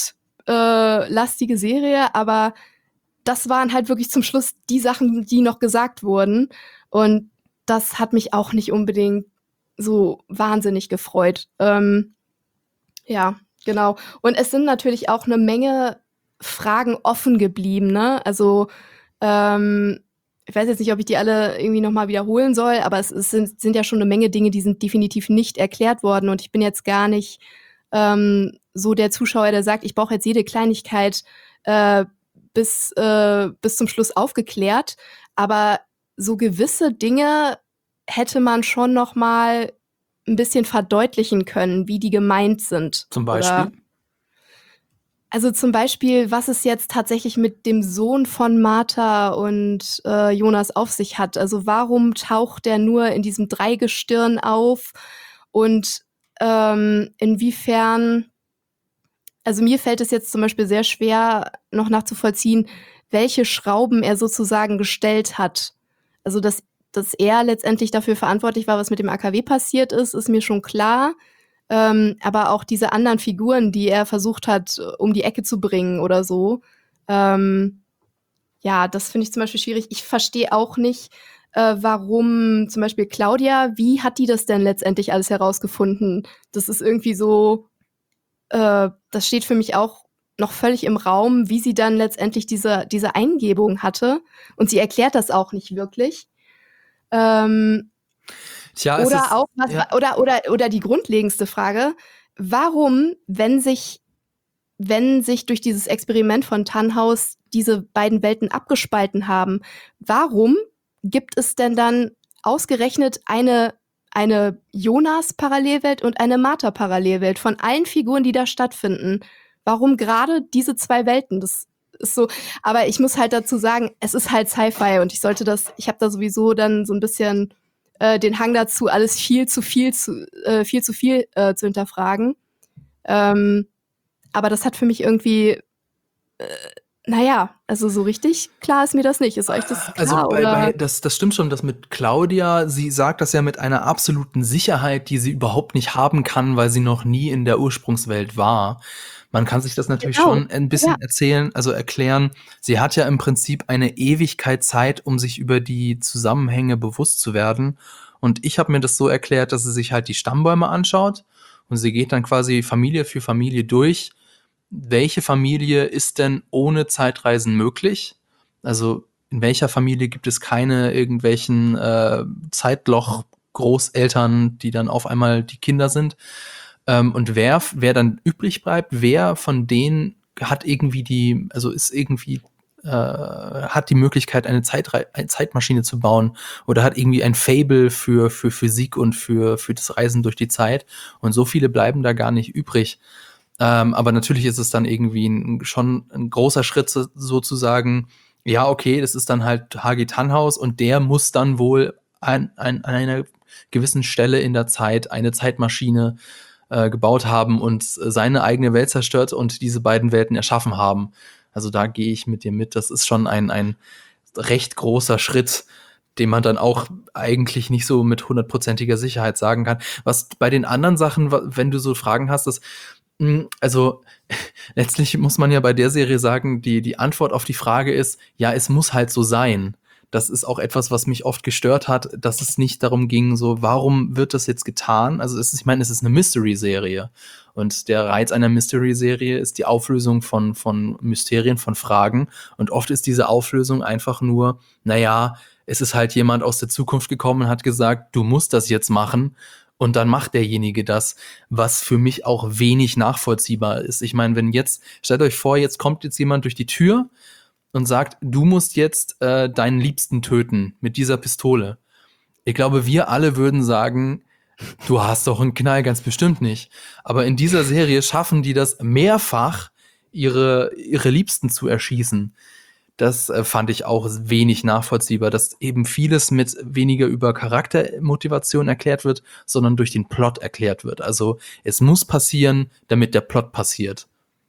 plotlastige Serie, aber das waren halt wirklich zum Schluss die Sachen, die noch gesagt wurden. Und das hat mich auch nicht unbedingt so wahnsinnig gefreut. Ähm, ja, genau. Und es sind natürlich auch eine Menge Fragen offen geblieben, ne? Also, ähm, ich weiß jetzt nicht, ob ich die alle irgendwie nochmal wiederholen soll, aber es, es sind, sind ja schon eine Menge Dinge, die sind definitiv nicht erklärt worden. Und ich bin jetzt gar nicht ähm, so der Zuschauer, der sagt, ich brauche jetzt jede Kleinigkeit äh, bis, äh, bis zum Schluss aufgeklärt. Aber so gewisse Dinge hätte man schon noch mal ein bisschen verdeutlichen können, wie die gemeint sind. Zum Oder, Beispiel? also zum Beispiel, was es jetzt tatsächlich mit dem Sohn von Martha und äh, Jonas auf sich hat. Also warum taucht der nur in diesem Dreigestirn auf? Und ähm, inwiefern, also mir fällt es jetzt zum Beispiel sehr schwer, noch nachzuvollziehen, welche Schrauben er sozusagen gestellt hat. Also, dass, dass er letztendlich dafür verantwortlich war, was mit dem A K W passiert ist, ist mir schon klar. Ähm, aber auch diese anderen Figuren, die er versucht hat, um die Ecke zu bringen oder so, ähm, ja, das finde ich zum Beispiel schwierig. Ich verstehe auch nicht, äh, warum zum Beispiel Claudia, wie hat die das denn letztendlich alles herausgefunden? Das ist irgendwie so, äh, das steht für mich auch noch völlig im Raum, wie sie dann letztendlich diese, diese Eingebung hatte. Und sie erklärt das auch nicht wirklich. Ähm, Tja, es oder ist, auch, was, ja, oder, oder, oder die grundlegendste Frage, warum, wenn sich, wenn sich durch dieses Experiment von Tannhaus diese beiden Welten abgespalten haben, warum gibt es denn dann ausgerechnet eine, eine Jonas-Parallelwelt und eine Martha-Parallelwelt von allen Figuren, die da stattfinden? Warum gerade diese zwei Welten? Das ist so, aber ich muss halt dazu sagen, es ist halt Sci-Fi und ich sollte das, ich habe da sowieso dann so ein bisschen äh, den Hang dazu, alles viel zu viel zu, äh, viel zu viel äh, zu hinterfragen. Ähm, aber das hat für mich irgendwie, äh, naja, also so richtig klar ist mir das nicht. Ist euch das klar? also bei, oder? bei, das, das stimmt schon, das mit Claudia, sie sagt das ja mit einer absoluten Sicherheit, die sie überhaupt nicht haben kann, weil sie noch nie in der Ursprungswelt war. Man kann sich das natürlich Genau. schon ein bisschen Ja. erzählen, also erklären. Sie hat ja im Prinzip eine Ewigkeit Zeit, um sich über die Zusammenhänge bewusst zu werden. Und ich habe mir das so erklärt, dass sie sich halt die Stammbäume anschaut und sie geht dann quasi Familie für Familie durch. Welche Familie ist denn ohne Zeitreisen möglich? Also in welcher Familie gibt es keine irgendwelchen äh, Zeitloch-Großeltern, die dann auf einmal die Kinder sind? Ähm, und wer, wer dann übrig bleibt, wer von denen hat irgendwie die, also ist irgendwie, äh, hat die Möglichkeit, eine, Zeitre eine Zeitmaschine zu bauen oder hat irgendwie ein Faible für, für Physik und für, für das Reisen durch die Zeit. Und so viele bleiben da gar nicht übrig. Ähm, aber natürlich ist es dann irgendwie ein, schon ein großer Schritt so- sozusagen, ja, okay, das ist dann halt H G Tannhaus und der muss dann wohl an, an, an einer gewissen Stelle in der Zeit eine Zeitmaschine äh, gebaut haben und seine eigene Welt zerstört und diese beiden Welten erschaffen haben. Also da gehe ich mit dir mit. Das ist schon ein, ein recht großer Schritt, den man dann auch eigentlich nicht so mit hundertprozentiger Sicherheit sagen kann. Was bei den anderen Sachen, wa- wenn du so Fragen hast, ist, mh, also letztlich muss man ja bei der Serie sagen, die, die Antwort auf die Frage ist, ja, es muss halt so sein. Das ist auch etwas, was mich oft gestört hat, dass es nicht darum ging, so, warum wird das jetzt getan? Also es ist, ich meine, es ist eine Mystery-Serie. Und der Reiz einer Mystery-Serie ist die Auflösung von, von Mysterien, von Fragen. Und oft ist diese Auflösung einfach nur, naja, es ist halt jemand aus der Zukunft gekommen und hat gesagt, du musst das jetzt machen. Und dann macht derjenige das, was für mich auch wenig nachvollziehbar ist. Ich meine, wenn jetzt, stellt euch vor, jetzt kommt jetzt jemand durch die Tür und sagt, du musst jetzt äh, deinen Liebsten töten mit dieser Pistole. Ich glaube, wir alle würden sagen, du hast doch einen Knall, ganz bestimmt nicht. Aber in dieser Serie schaffen die das mehrfach, ihre, ihre Liebsten zu erschießen. Das äh, fand ich auch wenig nachvollziehbar, dass eben vieles mit weniger über Charaktermotivation erklärt wird, sondern durch den Plot erklärt wird. Also es muss passieren, damit der Plot passiert.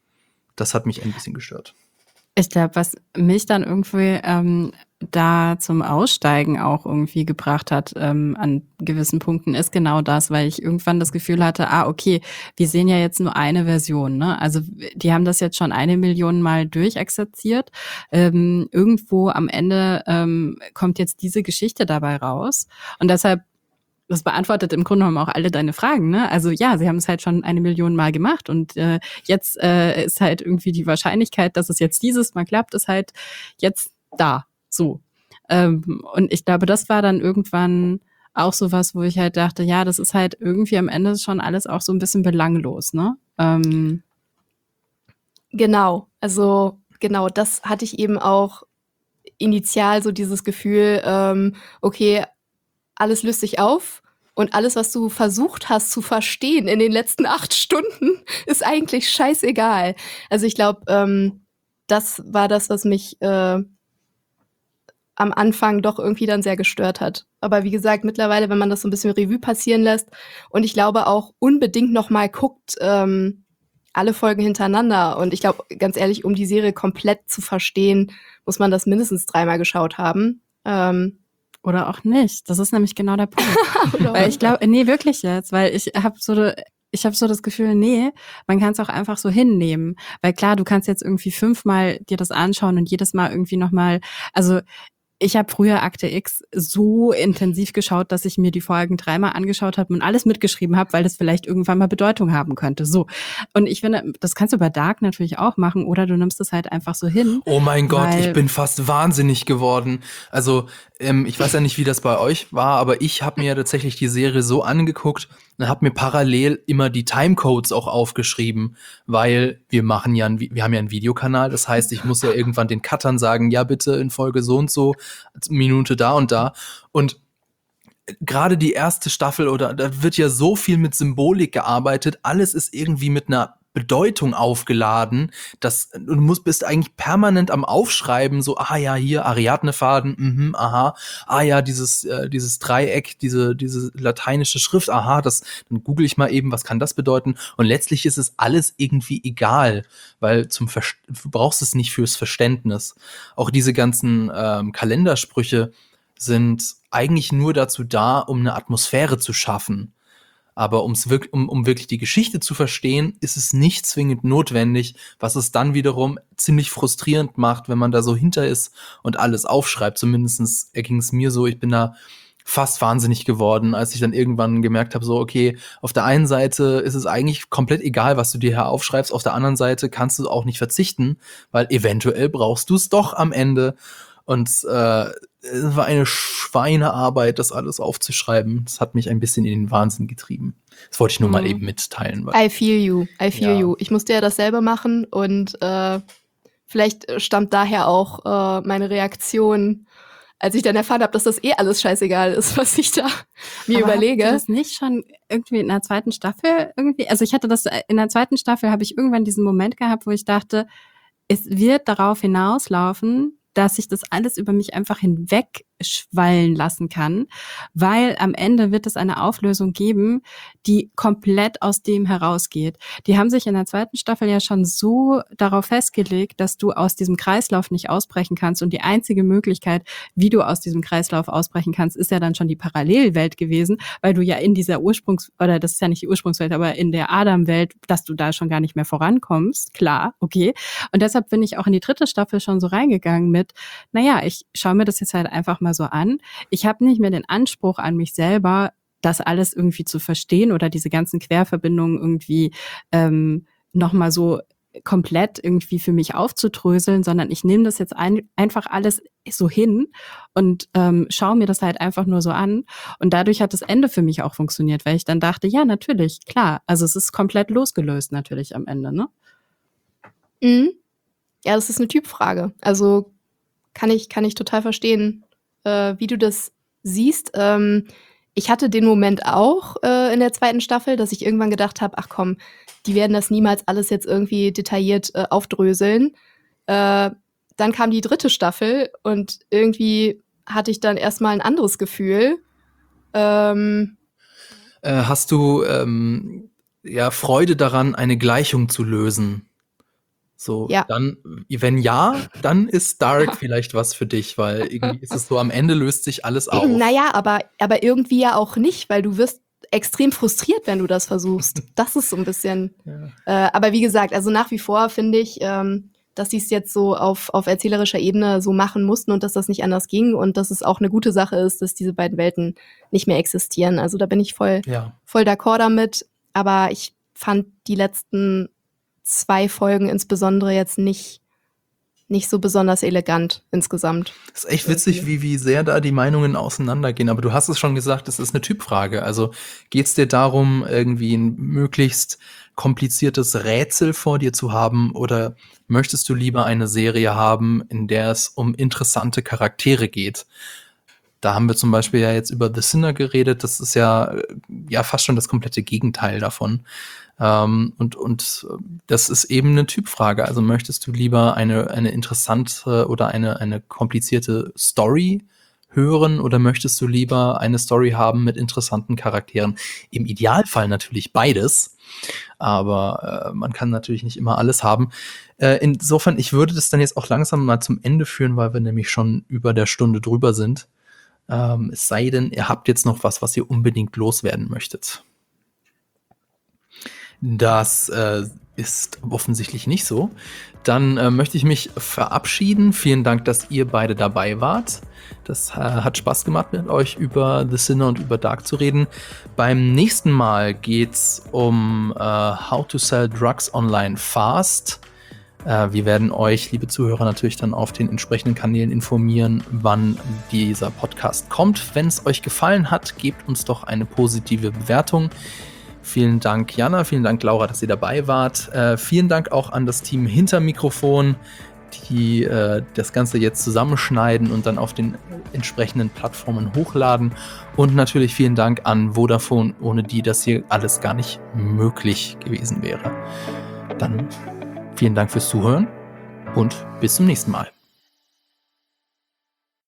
Das hat mich ein bisschen gestört. Ich glaube, was mich dann irgendwie ähm, da zum Aussteigen auch irgendwie gebracht hat ähm, an gewissen Punkten, ist genau das, weil ich irgendwann das Gefühl hatte, ah, okay, wir sehen ja jetzt nur eine Version, ne? Also die haben das jetzt schon eine Million Mal durchexerziert. Ähm, irgendwo am Ende ähm, kommt jetzt diese Geschichte dabei raus. Und deshalb, das beantwortet im Grunde genommen auch alle deine Fragen, ne? Also ja, sie haben es halt schon eine Million Mal gemacht und äh, jetzt äh, ist halt irgendwie die Wahrscheinlichkeit, dass es jetzt dieses Mal klappt, ist halt jetzt da, so. Ähm, und ich glaube, das war dann irgendwann auch sowas, wo ich halt dachte, ja, das ist halt irgendwie am Ende schon alles auch so ein bisschen belanglos, ne? Ähm, Genau, also genau, das hatte ich eben auch initial so dieses Gefühl, ähm, okay, alles löst sich auf und alles, was du versucht hast zu verstehen in den letzten acht Stunden, ist eigentlich scheißegal. Also ich glaube, ähm, das war das, was mich äh, am Anfang doch irgendwie dann sehr gestört hat. Aber wie gesagt, mittlerweile, wenn man das so ein bisschen Revue passieren lässt und ich glaube auch unbedingt noch mal guckt, ähm, alle Folgen hintereinander. Und ich glaube, ganz ehrlich, um die Serie komplett zu verstehen, muss man das mindestens dreimal geschaut haben. Ähm, oder auch nicht. Das ist nämlich genau der Punkt. oder Weil ich glaube, nee, wirklich jetzt, weil ich habe so ich habe so das Gefühl, nee, man kann es auch einfach so hinnehmen, weil klar, du kannst jetzt irgendwie fünfmal dir das anschauen und jedes Mal irgendwie nochmal, also ich habe früher Akte X so intensiv geschaut, dass ich mir die Folgen dreimal angeschaut habe und alles mitgeschrieben habe, weil das vielleicht irgendwann mal Bedeutung haben könnte. So. Und ich finde, das kannst du bei Dark natürlich auch machen oder du nimmst es halt einfach so hin. Oh mein Gott, weil, ich bin fast wahnsinnig geworden. Also, ähm, ich weiß ja nicht, wie das bei euch war, aber ich habe mir ja tatsächlich die Serie so angeguckt und habe mir parallel immer die Timecodes auch aufgeschrieben, weil wir machen ja, ein, wir haben ja einen Videokanal. Das heißt, ich muss ja irgendwann den Cuttern sagen, ja bitte in Folge so und so, Minute da und da. Und gerade die erste Staffel, oder da wird ja so viel mit Symbolik gearbeitet, alles ist irgendwie mit einer Bedeutung aufgeladen, dass du musst bist eigentlich permanent am Aufschreiben, so ah ja, hier Ariadne-Faden, mhm, aha, ah ja, dieses äh, dieses Dreieck, diese diese lateinische Schrift, aha, das dann google ich mal eben, was kann das bedeuten? Und letztlich ist es alles irgendwie egal, weil zum Ver du brauchst es nicht fürs Verständnis. Auch diese ganzen ähm, Kalendersprüche sind eigentlich nur dazu da, um eine Atmosphäre zu schaffen. Aber um's wirk- um, um wirklich die Geschichte zu verstehen, ist es nicht zwingend notwendig, was es dann wiederum ziemlich frustrierend macht, wenn man da so hinter ist und alles aufschreibt. Zumindest ging es mir so, ich bin da fast wahnsinnig geworden, als ich dann irgendwann gemerkt habe, so okay, auf der einen Seite ist es eigentlich komplett egal, was du dir hier aufschreibst, auf der anderen Seite kannst du auch nicht verzichten, weil eventuell brauchst du es doch am Ende. Und äh, es war eine Schweinearbeit, das alles aufzuschreiben. Das hat mich ein bisschen in den Wahnsinn getrieben. Das wollte ich nur mal eben mitteilen. Weil, I feel you, I feel Ja. you. Ich musste ja dasselbe machen und äh, vielleicht stammt daher auch äh, meine Reaktion als ich dann erfahren habe, dass das eh alles scheißegal ist, was ich da mir Aber überlege. Hast du das nicht schon irgendwie in der zweiten Staffel irgendwie? Also ich hatte das in der zweiten Staffel, habe ich irgendwann diesen Moment gehabt, wo ich dachte, es wird darauf hinauslaufen, dass ich das alles über mich einfach hinwegschwallen lassen kann, weil am Ende wird es eine Auflösung geben, die komplett aus dem herausgeht. Die haben sich in der zweiten Staffel ja schon so darauf festgelegt, dass du aus diesem Kreislauf nicht ausbrechen kannst und die einzige Möglichkeit, wie du aus diesem Kreislauf ausbrechen kannst, ist ja dann schon die Parallelwelt gewesen, weil du ja in dieser Ursprungs- oder das ist ja nicht die Ursprungswelt, aber in der Adam-Welt, dass du da schon gar nicht mehr vorankommst. Klar, okay. Und deshalb bin ich auch in die dritte Staffel schon so reingegangen mit, naja, ich schaue mir das jetzt halt einfach mal so an. Ich habe nicht mehr den Anspruch an mich selber, das alles irgendwie zu verstehen oder diese ganzen Querverbindungen irgendwie ähm, nochmal so komplett irgendwie für mich aufzudröseln, sondern ich nehme das jetzt ein, einfach alles so hin und ähm, schaue mir das halt einfach nur so an. Und dadurch hat das Ende für mich auch funktioniert, weil ich dann dachte, ja, natürlich, klar. Also es ist komplett losgelöst natürlich am Ende, ne? Mhm. Ja, das ist eine Typfrage. Also kann ich, kann ich total verstehen, äh, wie du das siehst. Ähm, ich hatte den Moment auch äh, in der zweiten Staffel, dass ich irgendwann gedacht habe, ach komm, die werden das niemals alles jetzt irgendwie detailliert äh, aufdröseln. Äh, dann kam die dritte Staffel und irgendwie hatte ich dann erstmal ein anderes Gefühl. Ähm, Äh, hast du ähm, ja Freude daran, eine Gleichung zu lösen? So, Ja. dann, wenn ja, dann ist Dark Ja. vielleicht was für dich, weil irgendwie ist es so, am Ende löst sich alles auf. Naja, aber, aber irgendwie ja auch nicht, weil du wirst extrem frustriert, wenn du das versuchst. Das ist so ein bisschen. Ja. Äh, aber wie gesagt, also nach wie vor finde ich, ähm, dass sie es jetzt so auf, auf erzählerischer Ebene so machen mussten und dass das nicht anders ging und dass es auch eine gute Sache ist, dass diese beiden Welten nicht mehr existieren. Also da bin ich voll, Ja. voll d'accord damit. Aber ich fand die letzten zwei Folgen insbesondere jetzt nicht, nicht so besonders elegant insgesamt. Das ist echt witzig, wie, wie sehr da die Meinungen auseinandergehen. Aber du hast es schon gesagt, es ist eine Typfrage. Also geht es dir darum, irgendwie ein möglichst kompliziertes Rätsel vor dir zu haben, oder möchtest du lieber eine Serie haben, in der es um interessante Charaktere geht? Da haben wir zum Beispiel ja jetzt über The Sinner geredet. Das ist ja, ja fast schon das komplette Gegenteil davon. Ähm, und, und das ist eben eine Typfrage. Also möchtest du lieber eine, eine interessante oder eine, eine komplizierte Story hören, oder möchtest du lieber eine Story haben mit interessanten Charakteren? Im Idealfall natürlich beides. Aber äh, man kann natürlich nicht immer alles haben. Äh, insofern, ich würde das dann jetzt auch langsam mal zum Ende führen, weil wir nämlich schon über der Stunde drüber sind. Ähm, es sei denn, ihr habt jetzt noch was, was ihr unbedingt loswerden möchtet. Das äh, ist offensichtlich nicht so. Dann äh, möchte ich mich verabschieden. Vielen Dank, dass ihr beide dabei wart. Das äh, hat Spaß gemacht, mit euch über The Sinner und über Dark zu reden. Beim nächsten Mal geht's um äh, How to Sell Drugs Online Fast. Äh, wir werden euch, liebe Zuhörer, natürlich dann auf den entsprechenden Kanälen informieren, wann dieser Podcast kommt. Wenn es euch gefallen hat, gebt uns doch eine positive Bewertung. Vielen Dank, Jana, vielen Dank, Laura, dass ihr dabei wart. Äh, vielen Dank auch an das Team hinter Mikrofon, die äh, das Ganze jetzt zusammenschneiden und dann auf den entsprechenden Plattformen hochladen. Und natürlich vielen Dank an Vodafone, ohne die das hier alles gar nicht möglich gewesen wäre. Dann vielen Dank fürs Zuhören und bis zum nächsten Mal.